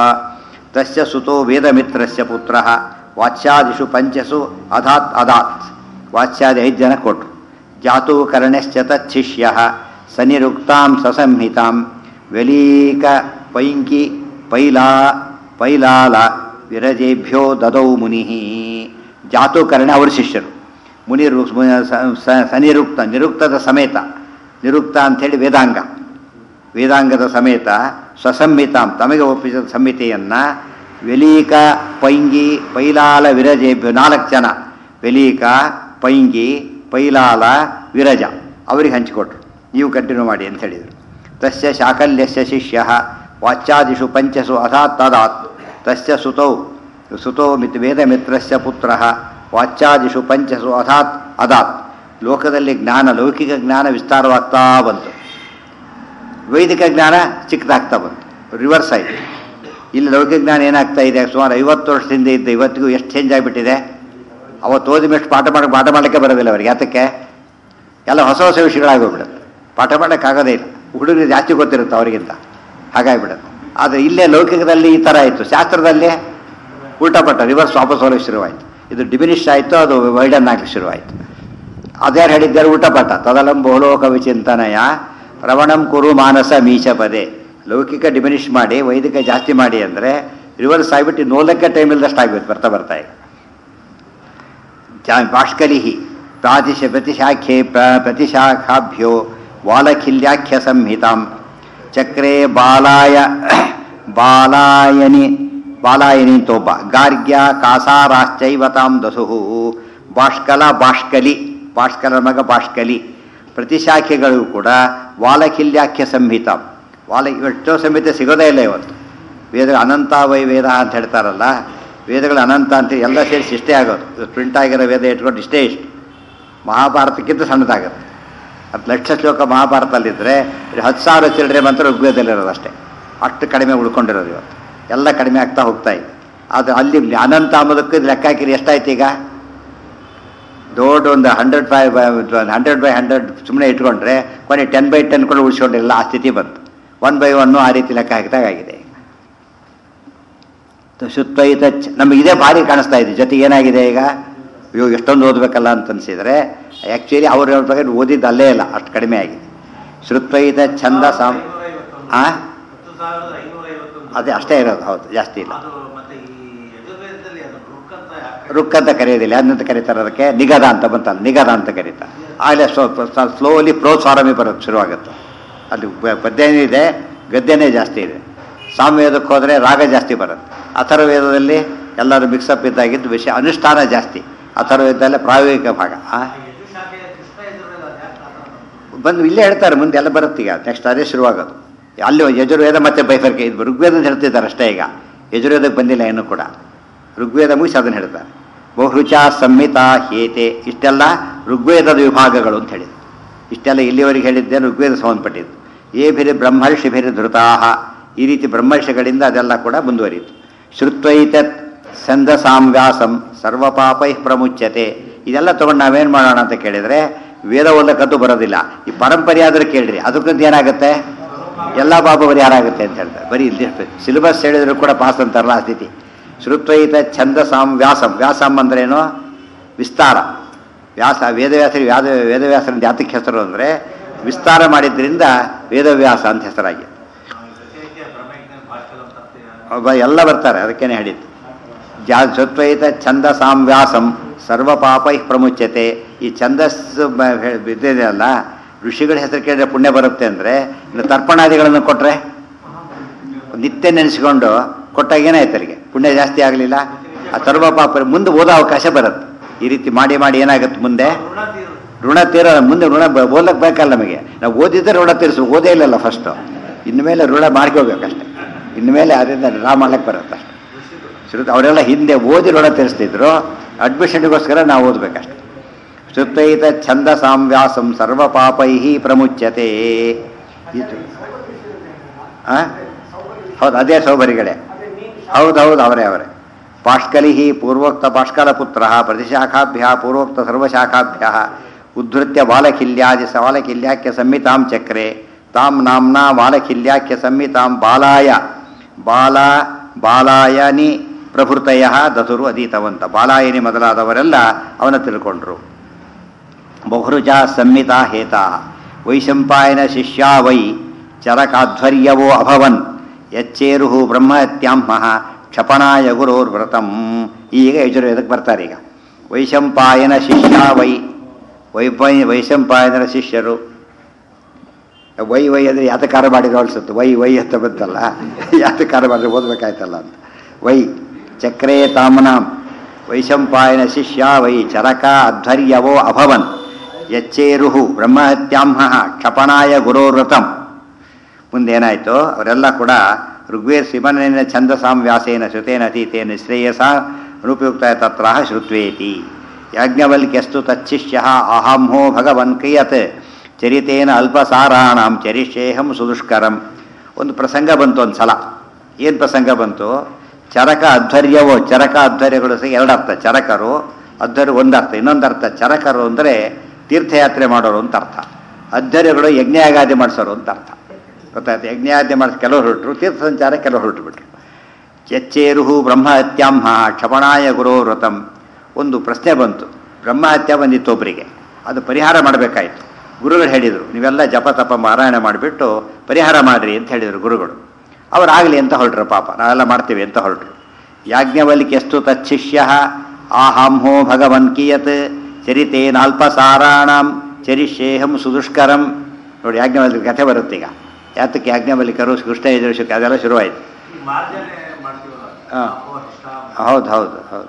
[SPEAKER 1] ತಸ್ಯ ಸುತೋ ವೇದಮಿತ್ರಸ್ಯ ಪುತ್ರಃ. ವಾತ್ಸ್ಯಾದಿಷು ಪಂಚಸು ಅಧಾತ್ ಅಧಾತ್. ವಾತ್ಸ್ಯಾದಿ ಐದು ಜನ ಕೊಟ್ಟರು. ಜಾತು ಕರ್ಣಶ್ಚ ತಚ್ಛಿಷ್ಯ ಸನಿರುಕ್ತಾಂ ಸಸಂಹಿತಾಂ ವೆಲೀಕ ಪೈಂಕಿ ಪೈಲಾ ಪೈಲಾಲ ವಿರಜೇಭ್ಯೋ ದದೌ ಮುನಿ. ಜಾತು ಕರ್ಣ ಅವ್ರ ಶಿಷ್ಯರು. ಮುನಿ ರು ಸನಿರುಕ್ತ ನಿರುಕ್ತದ ಸಮೇತ, ನಿರುಕ್ತ ಅಂಥೇಳಿ ವೇದಾಂಗ, ವೇದಾಂಗದ ಸಮೇತ ಸ್ವಸಂಹಿತಾಂ ತಮಗೆ ಒಪ್ಪಿಸಿದ ಸಂಹಿತೆಯನ್ನು ವೆಲೀಕ ಪೈಂಗಿ ಪೈಲಾಲ ವಿರಜೇಭ್ಯ ನಾಲ್ಕು ಜನ ವೆಲೀಕ ಪೈಂಗಿ ಪೈಲಾಲ ವಿರಜ ಅವರಿಗೆ ಹಂಚಿಕೊಟ್ರು. ನೀವು ಕಂಟಿನ್ಯೂ ಮಾಡಿ ಅಂತ ಹೇಳಿದರು. ತಸ್ಯ ಶಾಕಲ್ಯಸ್ಯ ಶಿಷ್ಯ ವಾಚ್ಯಾದಿಷು ಪಂಚಸು ಅಸಾತ್ ತದಾತ್ ತಸ್ಯ ಸುತೌ ಸುತೋ ಮಿತ್ ವೇದಮಿತ್ರಸ್ಯ ಪುತ್ರ ವಾಚ್ಯಾದಿಷು ಪಂಚಸು ಅಸಾತ್ ಅದಾತ್. ಲೋಕದಲ್ಲಿ ಜ್ಞಾನ, ಲೌಕಿಕ ಜ್ಞಾನ ವಿಸ್ತಾರವಾಗ್ತಾ ಬಂತು, ವೈದಿಕ ಜ್ಞಾನ ಚಿಕ್ಕದಾಗ್ತಾ ಬಂತು, ರಿವರ್ಸ್ ಆಯಿತು. ಇಲ್ಲಿ ಲೌಕಿಕ ಜ್ಞಾನ ಏನಾಗ್ತಾ ಇದೆ, ಸುಮಾರು ಐವತ್ತು ವರ್ಷದಿಂದ ಇದ್ದ ಇವತ್ತಿಗೂ ಎಷ್ಟು ಚೇಂಜ್ ಆಗಿಬಿಟ್ಟಿದೆ. ಅವತ್ತು ಓದಿದಷ್ಟು ಪಾಠ ಮಾಡಿ ಪಾಠ ಮಾಡಲಿಕ್ಕೆ ಬರೋದಿಲ್ಲ ಅವರಿಗೆ. ಯಾತಕ್ಕೆ? ಎಲ್ಲ ಹೊಸ ಹೊಸ ವಿಷಯಗಳಾಗೋಗ್ಬಿಡುತ್ತೆ, ಪಾಠ ಮಾಡೋಕ್ಕಾಗೋದೇ ಇಲ್ಲ. ಹುಡುಗರಿಗೆ ಜಾಸ್ತಿ ಗೊತ್ತಿರುತ್ತೆ ಅವರಿಗಿಂತ, ಹಾಗಾಗಿಬಿಡುತ್ತೆ. ಆದರೆ ಇಲ್ಲೇ ಲೌಕಿಕದಲ್ಲಿ ಈ ಥರ ಆಯಿತು, ಶಾಸ್ತ್ರದಲ್ಲಿ ಉಲ್ಟಾಪಟ್ಟ ರಿವರ್ಸ್ ವಾಪಸ್ ಹೋಗಲಿಕ್ಕೆ ಶುರುವಾಯಿತು. ಇದು ಡಿಮಿನಿಷ್ ಆಯಿತು, ಅದು ವೈಡನ್ ಆಗಲಿಕ್ಕೆ ಶುರುವಾಯಿತು. ಅದ್ಯಾರು ಹೇಳಿದ್ದಾರೆ? ಉಲ್ಟಾಪಟ್ಟ. ತದಲಂ ಬಹುಲೋಕ ವಿಚಿಂತನಯ ಪ್ರವಣಂ ಕುರು ಮಾನಸ ಮೀಚ ಪದೇ. ಲೌಕಿಕ ಡಿಮಿನಿಷ್ ಮಾಡಿ ವೈದಿಕ ಜಾಸ್ತಿ ಮಾಡಿ ಅಂದರೆ ರಿವರ್ಸ್ ಆಗಿಬಿಟ್ಟು ನೋಲಕ್ಕೆ ಟೈಮ್ ಇಲ್ಲದಷ್ಟು ಆಗಿಬಿಟ್ಟು ಬರ್ತಾ ಬರ್ತಾ ಈಗ. ಬಾಷ್ಕಲಿಹಿ ಪ್ರಾತಿಶ ಪ್ರತಿಶಾಖೆ ಪ್ರ ಪ್ರತಿಶಾಖಾಭ್ಯೋ ವಾಲಖಿಲ್ಯಾಖ್ಯ ಸಂಹಿತಾಂ ಚಕ್ರೇ ಬಾಲಾಯ ಬಾಲಾಯನಿ ಬಾಲಾಯನಿ ತೋಬ ಗಾರ್ಗ್ಯ ಕಾಸಾರಾಶ್ಚೈವತಾಂ ದಸುಹು. ಬಾಷ್ಕಲ ಬಾಷ್ಕಲಿ, ಬಾಷ್ಕಲ ಮಗ ಬಾಷ್ಕಲಿ. ಪ್ರತಿಶಾಖೆಗಳು ಕೂಡ ವಾಲಖಿಲ್ಯಾಖ್ಯ ಸಂಹಿತಾಂ. ವಾಲ ಎಷ್ಟೋ ಸಂಹಿತೆ ಸಿಗೋದೇ ಇಲ್ಲ ಇವತ್ತು. ವೇದಗಳು ಅನಂತ ವೈ ವೇದ ಅಂತ ಹೇಳ್ತಾರಲ್ಲ, ವೇದಗಳು ಅನಂತ ಅಂತ ಎಲ್ಲ ಸೇರಿಸಿ ಇಷ್ಟೇ ಆಗೋದು. ಪ್ರಿಂಟ್ ಆಗಿರೋ ವೇದ ಇಟ್ಕೊಂಡು ಇಷ್ಟೇ ಇಷ್ಟು, ಮಹಾಭಾರತಕ್ಕಿಂತ ಸಣ್ಣದಾಗುತ್ತೆ. ಹತ್ತು ಲಕ್ಷ ಶ್ಲೋಕ ಮಹಾಭಾರತದಲ್ಲಿದ್ದರೆ ಹತ್ತು ಸಾವಿರ ಚಿಲ್ಲರೆ ಮಾತ್ರ ಋಗ್ವೇದಲ್ಲಿರೋದು ಅಷ್ಟೇ. ಅಷ್ಟು ಕಡಿಮೆ ಉಳ್ಕೊಂಡಿರೋದು ಇವತ್ತು, ಎಲ್ಲ ಕಡಿಮೆ ಆಗ್ತಾ ಹೋಗ್ತಾ ಇದೆ. ಆದರೆ ಅಲ್ಲಿ ಅನಂತ ಅಂಬೋದಕ್ಕೆ ಲೆಕ್ಕ ಹಾಕಿರಿ ಎಷ್ಟಾಯ್ತು ಈಗ? ದೊಡ್ಡ ಒಂದು hundred by hundred by hundred ಸುಮ್ಮನೆ ಇಟ್ಕೊಂಡ್ರೆ ಕೊನೆ ಟೆನ್ ಬೈ ಟೆನ್ ಕೂಡ ಉಳಿಸ್ಕೊಂಡಿರಲ್ಲ, ಆ ಸ್ಥಿತಿ ಬಂತು. ಒನ್ ಬೈ ಒನ್ನು ಆ ರೀತಿ ಲೆಕ್ಕ ಹಾಕಿದಾಗಿದೆ. ಶುತ್ವೈತ ನಮಗೆ ಇದೇ ಭಾರಿ ಕಾಣಿಸ್ತಾ ಇದೆ. ಜೊತೆಗೆ ಏನಾಗಿದೆ ಈಗ, ಇವಾಗ ಎಷ್ಟೊಂದು ಓದಬೇಕಲ್ಲ ಅಂತ ಅನಿಸಿದರೆ ಆ್ಯಕ್ಚುಲಿ ಅವ್ರು ಹೇಳೋ ಪ್ರಕಾರ ಓದಿದ್ದು ಅಲ್ಲೇ ಇಲ್ಲ, ಅಷ್ಟು ಕಡಿಮೆ ಆಗಿದೆ. ಶ್ರುತ್ವೈತ ಛಂದ ಸಾಮ್ ಆ ಅದೇ ಅಷ್ಟೇ ಇರೋದು, ಹೌದು, ಜಾಸ್ತಿ ಇಲ್ಲ. ರುಕ್ ಅಂತ ಕರೆಯೋದಿಲ್ಲ, ಅದಂತ ಕರೀತಾರೆ, ಅದಕ್ಕೆ ನಿಗದ ಅಂತ ಬಂತಲ್ಲ, ನಿಗದ ಅಂತ ಕರೀತಾರೆ. ಆಗಲೇ ಸ್ವಲ್ಪ ಸ್ಲೋಲಿ ಪ್ರೋತ್ಸಾರಮಿ ಬರೋದು ಶುರುವಾಗುತ್ತೆ. ಅಲ್ಲಿ ಪದ್ಯನೇ ಇದೆ, ಗದ್ಯನೇ ಜಾಸ್ತಿ ಇದೆ. ಸಾಮವೇದಕ್ಕೆ ಹೋದರೆ ರಾಗ ಜಾಸ್ತಿ ಬರುತ್ತೆ. ಅಥರ್ವವೇದದಲ್ಲಿ ಎಲ್ಲರೂ ಮಿಕ್ಸಪ್ ಇದ್ದಾಗಿದ್ದು ವಿಷಯ ಅನುಷ್ಠಾನ ಜಾಸ್ತಿ. ಅಥರ್ವವೇದದಲ್ಲೇ ಪ್ರಾಯೋಗಿಕ ಭಾಗ ಬಂದು ಇಲ್ಲೇ ಹೇಳ್ತಾರೆ, ಮುಂದೆ ಎಲ್ಲ ಬರುತ್ತೆ. ಈಗ ನೆಕ್ಸ್ಟ್ ಅದೇ ಶುರುವಾಗೋದು. ಅಲ್ಲಿ ಯಜುರ್ವೇದ ಮತ್ತು ಬೈಫರ್ಕೆ ಇದು ಋಗ್ವೇದ ಅಂತ ಹೇಳ್ತಿದ್ದಾರೆ ಅಷ್ಟೇ. ಈಗ ಯಜುರ್ವೇದಕ್ಕೆ ಬಂದಿಲ್ಲ ಇನ್ನೂ ಕೂಡ, ಋಗ್ವೇದ ಮುಗಿಸಿ ಅದನ್ನು ಹೇಳ್ತಾರೆ. ಬಹುರುಚ ಸಂಹಿತ ಹೇತೆ, ಇಷ್ಟೆಲ್ಲ ಋಗ್ವೇದದ ವಿಭಾಗಗಳು ಅಂತ ಹೇಳಿದ್ರು. ಇಷ್ಟೆಲ್ಲ ಇಲ್ಲಿವರೆಗೆ ಹೇಳಿದ್ದೆ ಋಗ್ವೇದ ಸಂಬಂಧಪಟ್ಟಿದ್ದು. ಏ ಬೇರೆ ಬ್ರಹ್ಮರ್ಷಿ ಬೇರೆ ಧೃತಾಹ, ಈ ರೀತಿ ಬ್ರಹ್ಮರ್ಷಿಗಳಿಂದ ಅದೆಲ್ಲ ಕೂಡ ಮುಂದುವರಿಯಿತು. ಶ್ರುತ್ವೈತ ಛಂದಸಾಂವ್ಯಾಸಂ ಸರ್ವಪಾಪೈ ಪ್ರಮುಚ್ಯತೆ. ಇದೆಲ್ಲ ತೊಗೊಂಡು ನಾವೇನು ಮಾಡೋಣ ಅಂತ ಕೇಳಿದರೆ ವೇದ ಓದಕ್ಕಂತೂ ಬರೋದಿಲ್ಲ. ಈ ಪರಂಪರೆ ಆದರೂ ಕೇಳಿರಿ, ಅದಕ್ಕಂತ ಏನಾಗುತ್ತೆ, ಎಲ್ಲ ಪಾಪ ಪರಿಹಾರ ಆಗುತ್ತೆ ಅಂತ ಹೇಳ್ತಾರೆ. ಬರೀ ಇಲ್ಲಿ ಸಿಲೆಬಸ್ ಹೇಳಿದ್ರು ಕೂಡ ಪಾಸ್ ಅಂತಾರಲ್ಲ ಆ ಸ್ಥಿತಿ. ಶ್ರುತ್ವೈತ ಛಂದಸಾಂ ವ್ಯಾಸಂ, ವ್ಯಾಸಂ ಅಂದ್ರೇನು? ವಿಸ್ತಾರ. ವ್ಯಾಸ ವೇದವ್ಯಾಸರಿ ವ್ಯಾದ ವೇದವ್ಯಾಸರಿಂದ ಯಾತಕ್ಕೆ ಹೆಸರು ಅಂದರೆ ವಿಸ್ತಾರ ಮಾಡಿದ್ರಿಂದ ವೇದವ್ಯಾಸ ಅಂತ ಹೆಸರಾಗಿ ಎಲ್ಲ ಬರ್ತಾರೆ, ಅದಕ್ಕೇನೆ ಹೇಳಿದ್ದು. ಜಾ ಶ್ರುತ್ವೈತ ಛಂದಸಾಂ ವ್ಯಾಸಂ ಸರ್ವ ಪಾಪೈ ಪ್ರಮುಚ್ಯತೆ. ಈ ಛಂದಸ್ಸು ಇದೆಯಲ್ಲ, ಋಷಿಗಳ ಹೆಸರು ಕೇಳಿದ್ರೆ ಪುಣ್ಯ ಬರುತ್ತೆ ಅಂದರೆ, ಇನ್ನು ತರ್ಪಣಾದಿಗಳನ್ನು ಕೊಟ್ಟರೆ ನಿತ್ಯ ನೆನೆಸ್ಕೊಂಡು ಕೊಟ್ಟಾಗ ಏನಾಯ್ತು ಅವರಿಗೆ ಪುಣ್ಯ ಜಾಸ್ತಿ ಆಗಲಿಲ್ಲ. ಆ ಸರ್ವ ಪಾಪ ಮುಂದೆ ಓದೋ ಅವಕಾಶ ಬರುತ್ತೆ. ಈ ರೀತಿ ಮಾಡಿ ಮಾಡಿ ಏನಾಗುತ್ತೆ ಮುಂದೆ ಋಣ ತೀರ, ಮುಂದೆ ಋಣ ಓದಕ್ಕೆ ಬೇಕಲ್ಲ ನಮಗೆ. ನಾವು ಓದಿದ್ರೆ ಋಣ ತೀರಿಸ್ಬೇಕು, ಓದೇ ಇಲ್ಲಲ್ಲ ಫಸ್ಟು. ಇನ್ಮೇಲೆ ಋಣ ಮಾಡ್ಕೋಬೇಕಷ್ಟೆ, ಇನ್ಮೇಲೆ ಅದರಿಂದ ರಾ ಮಾಡ್ಲಿಕ್ಕೆ ಬರುತ್ತೆ ಅಷ್ಟೆ. ಶ್ರುತ ಅವರೆಲ್ಲ ಹಿಂದೆ ಓದಿ ಋಣ ತೀರಿಸ್ತಿದ್ರು, ಅಡ್ಮಿಷನ್ಗೋಸ್ಕರ ನಾವು ಓದಬೇಕಷ್ಟೆ. ಶ್ರುತ್ವೈತ ಛಂದಸಾಂ ವ್ಯಾಸಂ ಸರ್ವ ಪಾಪೈ ಪ್ರಮುಚ್ಯತೆ. ಇದು ಹಾಂ ಹೌದು, ಅದೇ ಸೌಭರಿಗಳೇ, ಹೌದು ಹೌದು, ಅವರೇ ಅವರೇ. ಪಾಷ್ಕಲಿ ಪೂರ್ವೋಕ್ತ ಪಾಷ್ಕಲ ಪುತ್ರ ಪ್ರತಿಶಾಖಾಭ್ಯ ಪೂರ್ವೋಕ್ತ ಸರ್ವಶಾಖಾಭ್ಯ ಉದ್ಧೃತ್ಯ ಬಾಲಕಿಲ್ಯಾದಿ ಬಾಲಕಿಲ್ಯಾಖ್ಯ ಸಂಹಿತಾಂ ಚಕ್ರೆ ತಾಂ ನಾಮ್ನಾ ಬಾಲಕಿಲ್ಯಾಖ್ಯ ಸಂಹಿತಾಂ ಬಾಲಾಯ ಬಾಲ ಬಾಲಾಯನಿ ಪ್ರಭೃತಯ ದಸುರು ಅಧೀತವಂತ. ಬಾಲಾಯನಿ ಮೊದಲಾದವರೆಲ್ಲ ಅವನ ತಿಳ್ಕೊಂಡ್ರು. ಬಹುರುಜ ಸಂಹಿತಾ ಹೇತಾ ವೈಶಂಪಾಯನ ಶಿಷ್ಯಾ ವೈ ಚರಕಾಧ್ವರ್ಯವೋ ಅಭವನ್ ಯಚ್ಚೇರು ಬ್ರಹ್ಮತ್ಯಾಂಹ ಕ್ಷಪಣಾಯ ಗುರೋರ್ವ್ರತಂ. ಈಗ ಯಜುರ್ವೇದಕ್ಕೆ ಬರ್ತಾರೆ. ಈಗ ವೈಶಂಪಾಯನ ಶಿಷ್ಯ ವೈ ವೈಪೈ ವೈಶಂಪಾಯನರ ಶಿಷ್ಯರು. ವೈ ವೈ ಅಂದರೆ ಯಾತಕಾರ ಮಾಡಿದ್ರು ಅನ್ಸುತ್ತೆ. ವೈ ವೈ ಅಂತ ಬಂತಲ್ಲ, ಯಾತಕಾರ ಮಾಡಿದ್ರೆ ಓದಬೇಕಾಯ್ತಲ್ಲ ಅಂತ. ವೈ ಚಕ್ರೇ ತಾಮನಾಂ ವೈಶಂಪಾಯನ ಶಿಷ್ಯ ವೈ ಚರಕ ಅಧ್ವರ್ಯವೋ ಅಭವನ್ ಯಚ್ಚೇರುಹು ಬ್ರಹ್ಮಹತ್ಯಾಂಹ ಕ್ಷಪಣಾಯ ಗುರೋರತಂ. ಮುಂದೇನಾಯಿತು? ಅವರೆಲ್ಲ ಕೂಡ ಋಗ್ವೇದ ಸಿಮನೇನ ಛಂದಸಾಂ ವ್ಯಾಸೇನ ಶ್ರುತೇನ ಅತೀತೇನ ಶ್ರೇಯಸ ರೂಪಯುಕ್ತ ತತ್ರ ಶ್ರುತ್ವೇತಿ. ಯಾಜ್ಞವಲ್ಕ್ಯಸ್ತು ತಚ್ಚಿಷ್ಯ ಅಹಂಹೋ ಭಗವನ್ ಕ್ರಿಯತ್ ಚರಿತೇನ ಅಲ್ಪಸಾರಾಣಾಂ ಚರಿಷ್ಯೇಹಂ ಸುದುಷ್ಕರಂ. ಒಂದು ಪ್ರಸಂಗ ಬಂತು ಒಂದು ಸಲ. ಏನು ಪ್ರಸಂಗ ಬಂತು? ಚರಕ ಅಧ್ವರ್ಯವೋ, ಚರಕ ಅಧ್ವರ್ಯಗಳು ಸಹ ಎರಡರ್ಥ. ಚರಕರು ಅಧ್ವರ್ಯ ಒಂದರ್ಥ, ಇನ್ನೊಂದರ್ಥ ಚರಕರು ಅಂದರೆ ತೀರ್ಥಯಾತ್ರೆ ಮಾಡೋರು ಅಂತ ಅರ್ಥ. ಅಧ್ವರ್ಯಗಳು ಯಜ್ಞಯಾಗಾದಿ ಮಾಡಿಸೋರು ಅಂತ ಅರ್ಥ. ಗೊತ್ತಾಯ್ತು? ಯಜ್ಞಯಾಗಾದಿ ಮಾಡಿಸಿ ಕೆಲವರು ಹೊರಟರು, ತೀರ್ಥ ಸಂಚಾರ ಕೆಲವರು ಹೊರಟು ಬಿಟ್ರು. ಚಚ್ಚೇರುಹು ಬ್ರಹ್ಮಹತ್ಯಾಂಹ ಕ್ಷಪಣಾಯ ಗುರೋ ವ್ರತಂ. ಒಂದು ಪ್ರಶ್ನೆ ಬಂತು, ಬ್ರಹ್ಮಹತ್ಯೆ ಬಂದಿತ್ತು ಒಬ್ಬರಿಗೆ, ಅದು ಪರಿಹಾರ ಮಾಡಬೇಕಾಯಿತು. ಗುರುಗಳು ಹೇಳಿದರು, ನೀವೆಲ್ಲ ಜಪ ತಪ ಮಾರಾಯಣ ಮಾಡಿಬಿಟ್ಟು ಪರಿಹಾರ ಮಾಡಿರಿ ಅಂತ ಹೇಳಿದರು ಗುರುಗಳು. ಅವರಾಗಲಿ ಅಂತ ಹೊರಟ್ರು. ಪಾಪ ನಾವೆಲ್ಲ ಮಾಡ್ತೀವಿ ಅಂತ ಹೊರಟರು. ಯಾಜ್ಞವಲ್ಕ್ಯಸ್ತು ತಚ್ಚಿಷ್ಯ ಆಹಾಂಹೋ ಭಗವನ್ ಕಿಯತ್ ಚರಿತೇನಾಲ್ಪಸಾರಾಣಾಂ ಚರಿಷ್ಯೇಹಂ ಸುದುಷ್ಕರಂ. ನೋಡಿ, ಯಾಜ್ಞವಲ್ಕ್ಯ ಕಥೆ ಬರುತ್ತೆ ಈಗ. ಯಾತಕ್ಕೆ ಯಾಜ್ಞವಲ್ಕ್ಯರು ಕೃಷ್ಣ ಯಜುರ್ಷಕ ಅದೆಲ್ಲ ಶುರುವಾಯಿತು. ಹಾಂ, ಹೌದು ಹೌದು ಹೌದು.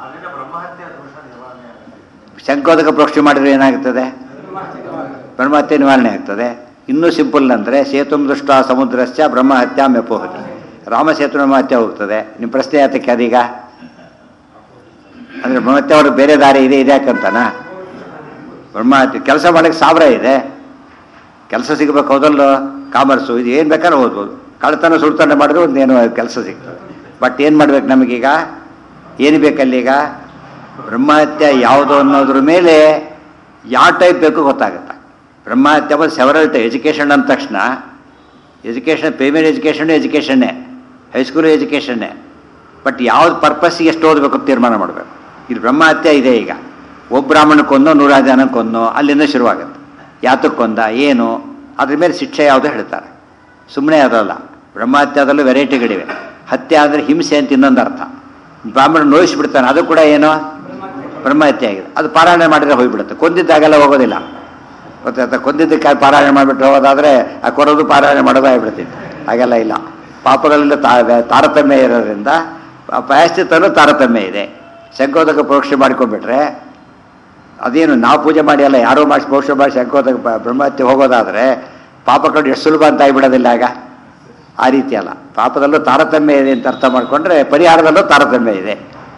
[SPEAKER 1] ಶಂಕೋದಕ ಪ್ರೋಕ್ಷೆ ಮಾಡಿದ್ರೆ ಏನಾಗ್ತದೆ? ಬ್ರಹ್ಮಹತ್ಯೆ ನಿವಾರಣೆ ಆಗ್ತದೆ. ಇನ್ನೂ ಸಿಂಪಲ್ ಅಂದರೆ ಸೇತುಂ ದೃಷ್ಟ ಸಮುದ್ರಶ್ಚ ಬ್ರಹ್ಮಹತ್ಯಾ ಮೆಪೋಹತಿ. ರಾಮಸೇತು ಬ್ರಹ್ಮಹತ್ಯೆ ಹೋಗ್ತದೆ. ನಿಮ್ಮ ಪ್ರಶ್ನೆ ಯಾತಕ್ಕೆ ಅದೀಗ? ಅಂದರೆ ಬ್ರಹ್ಮಹತ್ಯೆ ಅವ್ರಿಗೆ ಬೇರೆ ದಾರಿ ಇದೆ, ಇದೆ ಯಾಕಂತಾನ? ಬ್ರಹ್ಮಹತ್ಯೆ ಕೆಲಸ ಮಾಡೋಕ್ಕೆ ಸಾವಿರ ಇದೆ. ಕೆಲಸ ಸಿಗಬೇಕು ಹೌದಲ್ಲೋ? ಕಾಮರ್ಸು ಇದು ಏನು ಬೇಕಾದ್ರೂ ಓದ್ಬೋದು. ಕಳ್ತನ ಸುಳ್ತನ ಮಾಡಿದ್ರೆ ಒಂದು ಏನೋ ಕೆಲಸ ಸಿಗ್ತದೆ. ಬಟ್ ಏನು ಮಾಡ್ಬೇಕು ನಮಗೀಗ? ಏನು ಬೇಕಲ್ಲೀಗ? ಬ್ರಹ್ಮಹತ್ಯೆ ಯಾವುದು ಅನ್ನೋದ್ರ ಮೇಲೆ ಯಾವ ಟೈಪ್ ಬೇಕು ಗೊತ್ತಾಗುತ್ತೆ. ಬ್ರಹ್ಮಹತ್ಯೆ ಬಂದು ಸೆವರಲ್ ಟೈಪ್. ಎಜುಕೇಷನ್ ಅಂದ ತಕ್ಷಣ ಎಜುಕೇಷನ್, ಪ್ರೈಮರಿ ಎಜುಕೇಷನ್ ಎಜುಕೇಷನ್ನೇ, ಹೈಸ್ಕೂಲು ಎಜುಕೇಷನ್ನೇ. ಬಟ್ ಯಾವ್ದು ಪರ್ಪಸ್ಸಿಗೆ ಎಷ್ಟು ಓದಬೇಕು ಅಂತ ತೀರ್ಮಾನ ಮಾಡಬೇಕು. ಇದು ಬ್ರಹ್ಮಹತ್ಯೆ ಇದೆ ಈಗ. ಒಬ್ಬ ಬ್ರಾಹ್ಮಣಕ್ಕೊಂದೋ ನೂರಾರು ಜನಕ್ಕೊಂದೋ ಅಲ್ಲಿಂದ ಶುರುವಾಗುತ್ತೆ. ಯಾತಕ್ಕೊಂದ ಏನು ಅದ್ರ ಮೇಲೆ ಶಿಕ್ಷೆ ಯಾವುದೋ ಹೇಳ್ತಾರೆ. ಸುಮ್ಮನೆ ಅದಲ್ಲ. ಬ್ರಹ್ಮಹತ್ಯದಲ್ಲೂ ವೆರೈಟಿಗಳಿವೆ. ಹತ್ಯೆ ಅಂದರೆ ಹಿಂಸೆ ಅಂತ ಇನ್ನೊಂದು ಅರ್ಥ. ಬ್ರಾಹ್ಮಣ ನೋಯಿಸ್ಬಿಡ್ತಾನೆ, ಅದು ಕೂಡ ಏನೋ ಬ್ರಹ್ಮಹತ್ಯೆ ಆಗಿದೆ. ಅದು ಪಾರಾಯಣ ಮಾಡಿದರೆ ಹೋಗಿಬಿಡುತ್ತೆ. ಕೊಂದಿದ್ದಾಗೆಲ್ಲ ಹೋಗೋದಿಲ್ಲ. ಗೊತ್ತಾಯ್ತಾ? ಕೊಂದಿದ್ದಕ್ಕೆ ಪಾರಾಯಣ ಮಾಡಿಬಿಟ್ಟು ಹೋಗೋದಾದರೆ ಆ ಕೊರೋದು ಪಾರಾಯಣ ಮಾಡೋದು ಆಗಿಬಿಡ್ತಿತ್ತು. ಹಾಗೆಲ್ಲ ಇಲ್ಲ. ಪಾಪಗಳಿಂದ ತಾರತಮ್ಯ ಇರೋದ್ರಿಂದ ಪ್ರಾಯಶ್ಚಿತ್ತಲ್ಲೂ ತಾರತಮ್ಯ ಇದೆ. ಶಂಕೋದಕ ಪ್ರೋಕ್ಷೆ ಮಾಡ್ಕೊಂಡ್ಬಿಟ್ರೆ ಅದೇನು ನಾವು ಪೂಜೆ ಮಾಡಿ ಅಲ್ಲ, ಯಾರೋ ಮಾಡಿ ಪ್ರೋಕ್ಷೆ ಮಾಡಿ ಶಂಕೋದಕ ಬ್ರಹ್ಮಹತ್ಯೆ ಹೋಗೋದಾದರೆ ಪಾಪಗಳು ಎಷ್ಟು ಸುಲಭ ಅಂತ ಆಗಿಬಿಡೋದಿಲ್ಲ ಆಗ. ಆ ರೀತಿ ಅಲ್ಲ. ಪಾಪದಲ್ಲೂ ತಾರತಮ್ಯ ಇದೆ ಅಂತ ಅರ್ಥ ಮಾಡಿಕೊಂಡ್ರೆ ಪರಿಹಾರದಲ್ಲೂ ತಾರತಮ್ಯ ಇದೆ.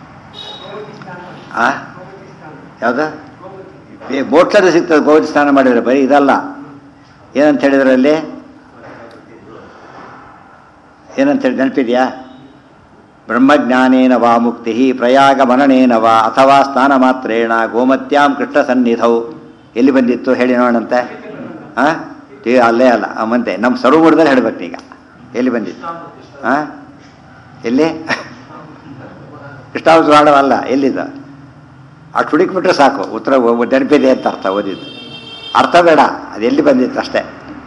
[SPEAKER 1] ಆ ಯಾವುದು ಮೋಕ್ಷದ ಸಿಗ್ತದೆ ಗೋವಿಂದ ಸ್ನಾನ ಮಾಡಿದರೆ. ಬರೀ ಇದಲ್ಲ. ಏನಂತ ಹೇಳಿದ್ರೆ ಅಲ್ಲಿ ಏನಂತ ಹೇಳಿ ನೆನಪಿದೆಯಾ? ಬ್ರಹ್ಮಜ್ಞಾನೇನ ವಾ ಮುಕ್ತಿ ಪ್ರಯಾಗ ಮನನೇನ ವಾ ಅಥವಾ ಸ್ನಾನ ಮಾತ್ರೇಣ ಗೋಮತ್ಯಾಂ ಕೃಷ್ಣ ಸನ್ನಿಧೌ. ಎಲ್ಲಿ ಬಂದಿತ್ತು ಹೇಳಿ ನೋಡಂತೆ. ಹಾಂ, ಅಲ್ಲೇ ಅಲ್ಲ ಮಂತೆ ನಮ್ಮ ಸರ್ವಮೂಲದಲ್ಲಿ ಹೇಳಬೇಕು ಈಗ. ಎಲ್ಲಿ ಬಂದಿತ್ತು? ಹಾಂ, ಎಲ್ಲಿ? ಕೃಷ್ಣಾವತಾರ ಅಲ್ಲ, ಎಲ್ಲಿದ್ದ? ಅಷ್ಟು ಹುಡುಕ್ಬಿಟ್ರೆ ಸಾಕು, ಉತ್ತರ ನೆನಪಿದೆ ಅಂತ ಅರ್ಥ. ಓದಿದ್ದು ಅರ್ಥ ಬೇಡ, ಅದು ಎಲ್ಲಿ ಬಂದಿತ್ತು ಅಷ್ಟೇ.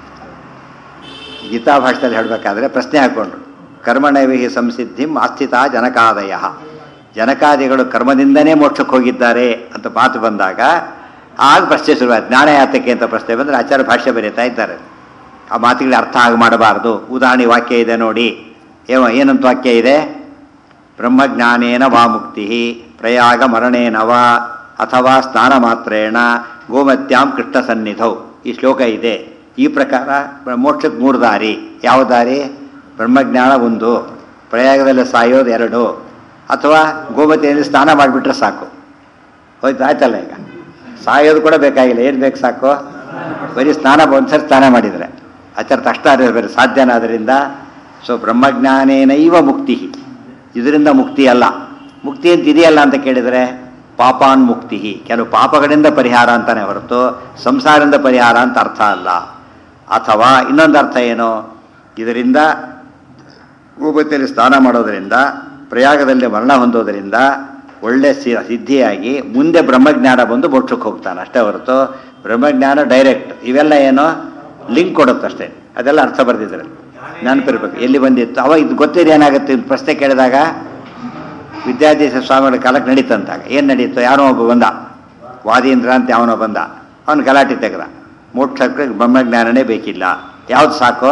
[SPEAKER 1] ಗೀತಾ ಭಾಷೆಯಲ್ಲಿ ಹೇಳಬೇಕಾದ್ರೆ ಪ್ರಶ್ನೆ ಹಾಕ್ಕೊಂಡ್ರು, ಕರ್ಮಣವಿಹಿ ಸಂಸಿದ್ಧಿಂ ಆಸ್ಥಿತ ಜನಕಾದಯ. ಜನಕಾದಿಗಳು ಕರ್ಮದಿಂದನೇ ಮೋಕ್ಷಕ್ಕೆ ಹೋಗಿದ್ದಾರೆ ಅಂತ ಮಾತು ಬಂದಾಗ ಆಗ ಪ್ರಶ್ನೆ ಶುರುವಾಯ್ತು. ಜ್ಞಾನ ಯಾತಕ್ಕೆ ಅಂತ ಪ್ರಶ್ನೆ ಬಂದರೆ ಆಚಾರ್ಯ ಭಾಷ್ಯ ಬರೀತಾ ಇದ್ದಾರೆ. ಆ ಮಾತುಗಳಿಗೆ ಅರ್ಥ ಆಗಿ ಮಾಡಬಾರ್ದು. ಉದಾಹರಣೆ ವಾಕ್ಯ ಇದೆ ನೋಡಿ. ಏವ ಏನಂತ ವಾಕ್ಯ ಇದೆ? ಬ್ರಹ್ಮಜ್ಞಾನೇನ ವಾ ಮುಕ್ತಿ ಪ್ರಯಾಗ ಮರಣೇನ ವಾ ಅಥವಾ ಸ್ನಾನ ಮಾತ್ರೇಣ ಗೋಮತ್ಯಾಂ ಕೃಷ್ಣ ಸನ್ನಿಧೌ. ಈ ಶ್ಲೋಕ ಇದೆ. ಈ ಪ್ರಕಾರ ಮೋಕ್ಷಕ್ಕೆ ಮೂರು ದಾರಿ. ಯಾವ ದಾರಿ? ಬ್ರಹ್ಮಜ್ಞಾನ ಒಂದು, ಪ್ರಯಾಗದಲ್ಲಿ ಸಾಯೋದು ಎರಡು, ಅಥವಾ ಗೋಮತಿಯಲ್ಲಿ ಸ್ನಾನ ಮಾಡಿಬಿಟ್ರೆ ಸಾಕು. ಹೋಯ್ತು, ಆಯ್ತಲ್ಲ. ಈಗ ಸಾಯೋದು ಕೂಡ ಬೇಕಾಗಿಲ್ಲ. ಏನು ಬೇಕು? ಸಾಕು. ಬರೀ ಸ್ನಾನ ಒಂದ್ಸರಿ ಸ್ನಾನ ಮಾಡಿದರೆ ಆಚಾರ ತಕ್ಷಣ ಬೇರೆ ಸಾಧ್ಯನಾದ್ರಿಂದ. ಸೊ ಬ್ರಹ್ಮಜ್ಞಾನೇನೈವ ಮುಕ್ತಿ. ಇದರಿಂದ ಮುಕ್ತಿ ಅಲ್ಲ. ಮುಕ್ತಿ ಅಂತ ಇದೆಯಲ್ಲ ಅಂತ ಕೇಳಿದರೆ ಪಾಪಾನ್ ಮುಕ್ತಿ. ಕೆಲವು ಪಾಪಗಳಿಂದ ಪರಿಹಾರ ಅಂತಾನೆ ಹೊರತು ಸಂಸಾರದಿಂದ ಪರಿಹಾರ ಅಂತ ಅರ್ಥ ಅಲ್ಲ. ಅಥವಾ ಇನ್ನೊಂದು ಅರ್ಥ ಏನು? ಇದರಿಂದ ಗೋಮತಿಯಲ್ಲಿ ಸ್ನಾನ ಮಾಡೋದರಿಂದ, ಪ್ರಯಾಗದಲ್ಲಿ ಮರಣ ಹೊಂದೋದರಿಂದ ಒಳ್ಳೆ ಸಿದ್ಧಿಯಾಗಿ ಮುಂದೆ ಬ್ರಹ್ಮಜ್ಞಾನ ಬಂದು ಮೋಕ್ಷಕ್ಕೆ ಹೋಗ್ತಾನೆ ಅಷ್ಟೇ ಹೊರತು ಬ್ರಹ್ಮಜ್ಞಾನ ಡೈರೆಕ್ಟ್ ಇವೆಲ್ಲ ಏನೋ ಲಿಂಕ್ ಕೊಡುತ್ತಷ್ಟೇ. ಅದೆಲ್ಲ ಅರ್ಥ ಬರ್ದಿದ್ರೆ ನೆನಪಿರ್ಬೇಕು ಎಲ್ಲಿ ಬಂದಿತ್ತು. ಅವಾಗ ಇದು ಗೊತ್ತಿದೆ ಏನಾಗುತ್ತೆ ಪ್ರಶ್ನೆ ಕೇಳಿದಾಗ ವಿದ್ಯಾಧೀಶ ಸ್ವಾಮಿಗಳ ಕಾಲಕ್ಕೆ ನಡೀತಂತಾಗ ಏನು ನಡೀತು? ಯಾರೋ ಒಬ್ಬ ಬಂದ ವಾದೀಂದ್ರ ಅಂತ ಅವನು ಬಂದ, ಅವನು ಗಲಾಟೆ ತೆಗೆದ. ಮೋಕ್ಷಕ್ಕೆ ಬ್ರಹ್ಮಜ್ಞಾನನೇ ಬೇಕಿಲ್ಲ, ಯಾವ್ದು ಸಾಕು?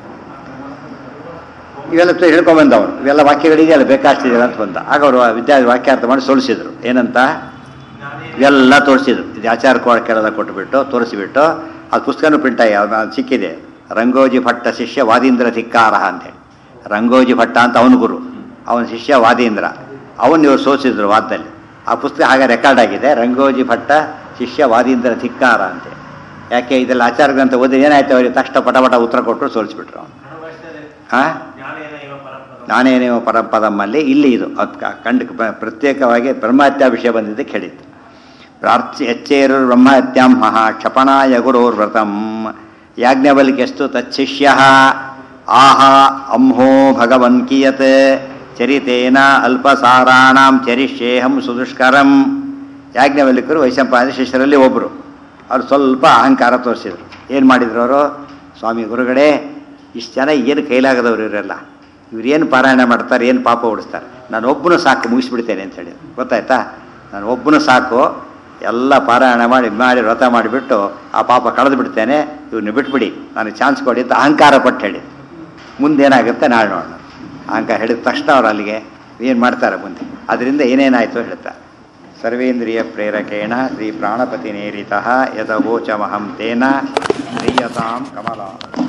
[SPEAKER 1] ಇವೆಲ್ಲ ಹೇಳ್ಕೊಂಬಂದವನು, ಇವೆಲ್ಲ ವಾಕ್ಯಗಳಿದೆಯಲ್ಲ ಬೇಕಾಷ್ಟಿದೆಯಲ್ಲ ಅಂತ ಬಂದ. ಆಗ ಅವರು ವಿದ್ಯಾರ್ಥಿ ವಾಕ್ಯಾರ್ಥ ಮಾಡಿ ಸೋಲಿಸಿದ್ರು. ಏನಂತ? ಇವೆಲ್ಲ ತೋರಿಸಿದ್ರು. ಇದು ಆಚಾರ ಕೇಳದ ಕೊಟ್ಟುಬಿಟ್ಟು ತೋರಿಸಿಬಿಟ್ಟು ಅದು ಪುಸ್ತಕನೂ ಪ್ರಿಂಟ್ ಆಗಿ ಅದು ಸಿಕ್ಕಿದೆ. ರಂಗೋಜಿ ಭಟ್ಟ ಶಿಷ್ಯ ವಾದೀಂದ್ರ ಧಿಕ್ಕಾರ ಅಂತೇಳಿ. ರಂಗೋಜಿ ಭಟ್ಟ ಅಂತ ಅವನ ಗುರು, ಅವನ ಶಿಷ್ಯ ವಾದೀಂದ್ರ, ಅವನು ಇವರು ಸೋಲಿಸಿದ್ರು ವಾದದಲ್ಲಿ. ಆ ಪುಸ್ತಕ ಹಾಗೆ ರೆಕಾರ್ಡ್ ಆಗಿದೆ, ರಂಗೋಜಿ ಭಟ್ಟ ಶಿಷ್ಯ ವಾದೀಂದ್ರ ಧಿಕ್ಕಾರ ಅಂತೇಳಿ. ಯಾಕೆ ಇದೆಲ್ಲ ಆಚಾರ ಗ್ರಂಥ ಓದಿ ಏನಾಯ್ತು ಅವರಿಗೆ? ತಕ್ಷಣ ಪಟ ಪಟ ಉತ್ತರ ಕೊಟ್ಟರು, ಸೋಲಿಸ್ಬಿಟ್ರು ಅವನು. ಹಾಂ, ನಾನೇನೇವ ಪರಂಪದಮ್ಮಲ್ಲಿ ಇಲ್ಲಿ ಇದು ಅದು ಕಂಡು ಪ್ರತ್ಯೇಕವಾಗಿ ಬ್ರಹ್ಮಹತ್ಯಾ ವಿಷಯ ಬಂದಿದ್ದಕ್ಕೆ ಹೇಳಿತ್ತು. ಪ್ರಾರ್ಥಿ ಎಚ್ಚೇರು ಬ್ರಹ್ಮಹತ್ಯಾಂ ಮಹಾ ಕ್ಷಪಣಾಯ ಗುರೋರ್ವ್ರತಂ ಯಾಜ್ಞವಲ್ಕ್ಯಸ್ತು ತಚ್ಚಿಷ್ಯ ಆಹ ಅಂಹೋ ಭಗವನ್ ಕಿಯತ್ ಚರಿತೇನ ಅಲ್ಪಸಾರಾಣಾಂ ಚರಿಷ್ಯೇಹಂ ಸುದುಷ್ಕರಂ. ಯಾಜ್ಞವಲ್ಕ್ಯರು ವೈಶಂಪಾಯನ ಶಿಷ್ಯರಲ್ಲಿ ಒಬ್ಬರು. ಅವರು ಸ್ವಲ್ಪ ಅಹಂಕಾರ ತೋರಿಸಿದ್ರು. ಏನು ಮಾಡಿದ್ರು ಅವರು? ಸ್ವಾಮಿ ಗುರುಗಳೇ, ಇಷ್ಟು ಜನ ಏನು ಕೈಲಾಗದವ್ರು ಇವರೆಲ್ಲ, ಇವ್ರೇನು ಪಾರಾಯಣ ಮಾಡ್ತಾರೆ, ಏನು ಪಾಪ ಓಡಿಸ್ತಾರೆ, ನಾನು ಒಬ್ಬನು ಸಾಕು ಮುಗಿಸ್ಬಿಡ್ತೇನೆ ಅಂತ ಹೇಳಿ. ಗೊತ್ತಾಯ್ತಾ? ನಾನು ಒಬ್ಬನು ಸಾಕು, ಎಲ್ಲ ಪಾರಾಯಣ ಮಾಡಿ ಮಾಡಿ ವ್ರತ ಮಾಡಿಬಿಟ್ಟು ಆ ಪಾಪ ಕಳೆದು ಬಿಡ್ತೇನೆ, ಇವ್ರನ್ನ ಬಿಟ್ಬಿಡಿ, ನನಗೆ ಚಾನ್ಸ್ ಕೊಡಿ ಅಂತ ಅಹಂಕಾರ ಪಟ್ಟು ಹೇಳಿ. ಮುಂದೇನಾಗುತ್ತೆ ನಾಳೆ ನೋಡೋಣ. ಅಹಂಕಾರ ಹೇಳಿದ ತಕ್ಷಣ ಅವ್ರು ಅಲ್ಲಿಗೆ ಏನು ಮಾಡ್ತಾರೆ ಮುಂದೆ. ಅದರಿಂದ ಏನೇನಾಯಿತು ಹೇಳ್ತಾರೆ. ಸರ್ವೇಂದ್ರಿಯ ಪ್ರೇರಕೇಣ ಶ್ರೀ ಪ್ರಾಣಪತಿ ನೇರಿತಃ ಯದವೋಚಮಹಂ ತೇನ ಶ್ರೀಯತಾಂ ಕಮಲ.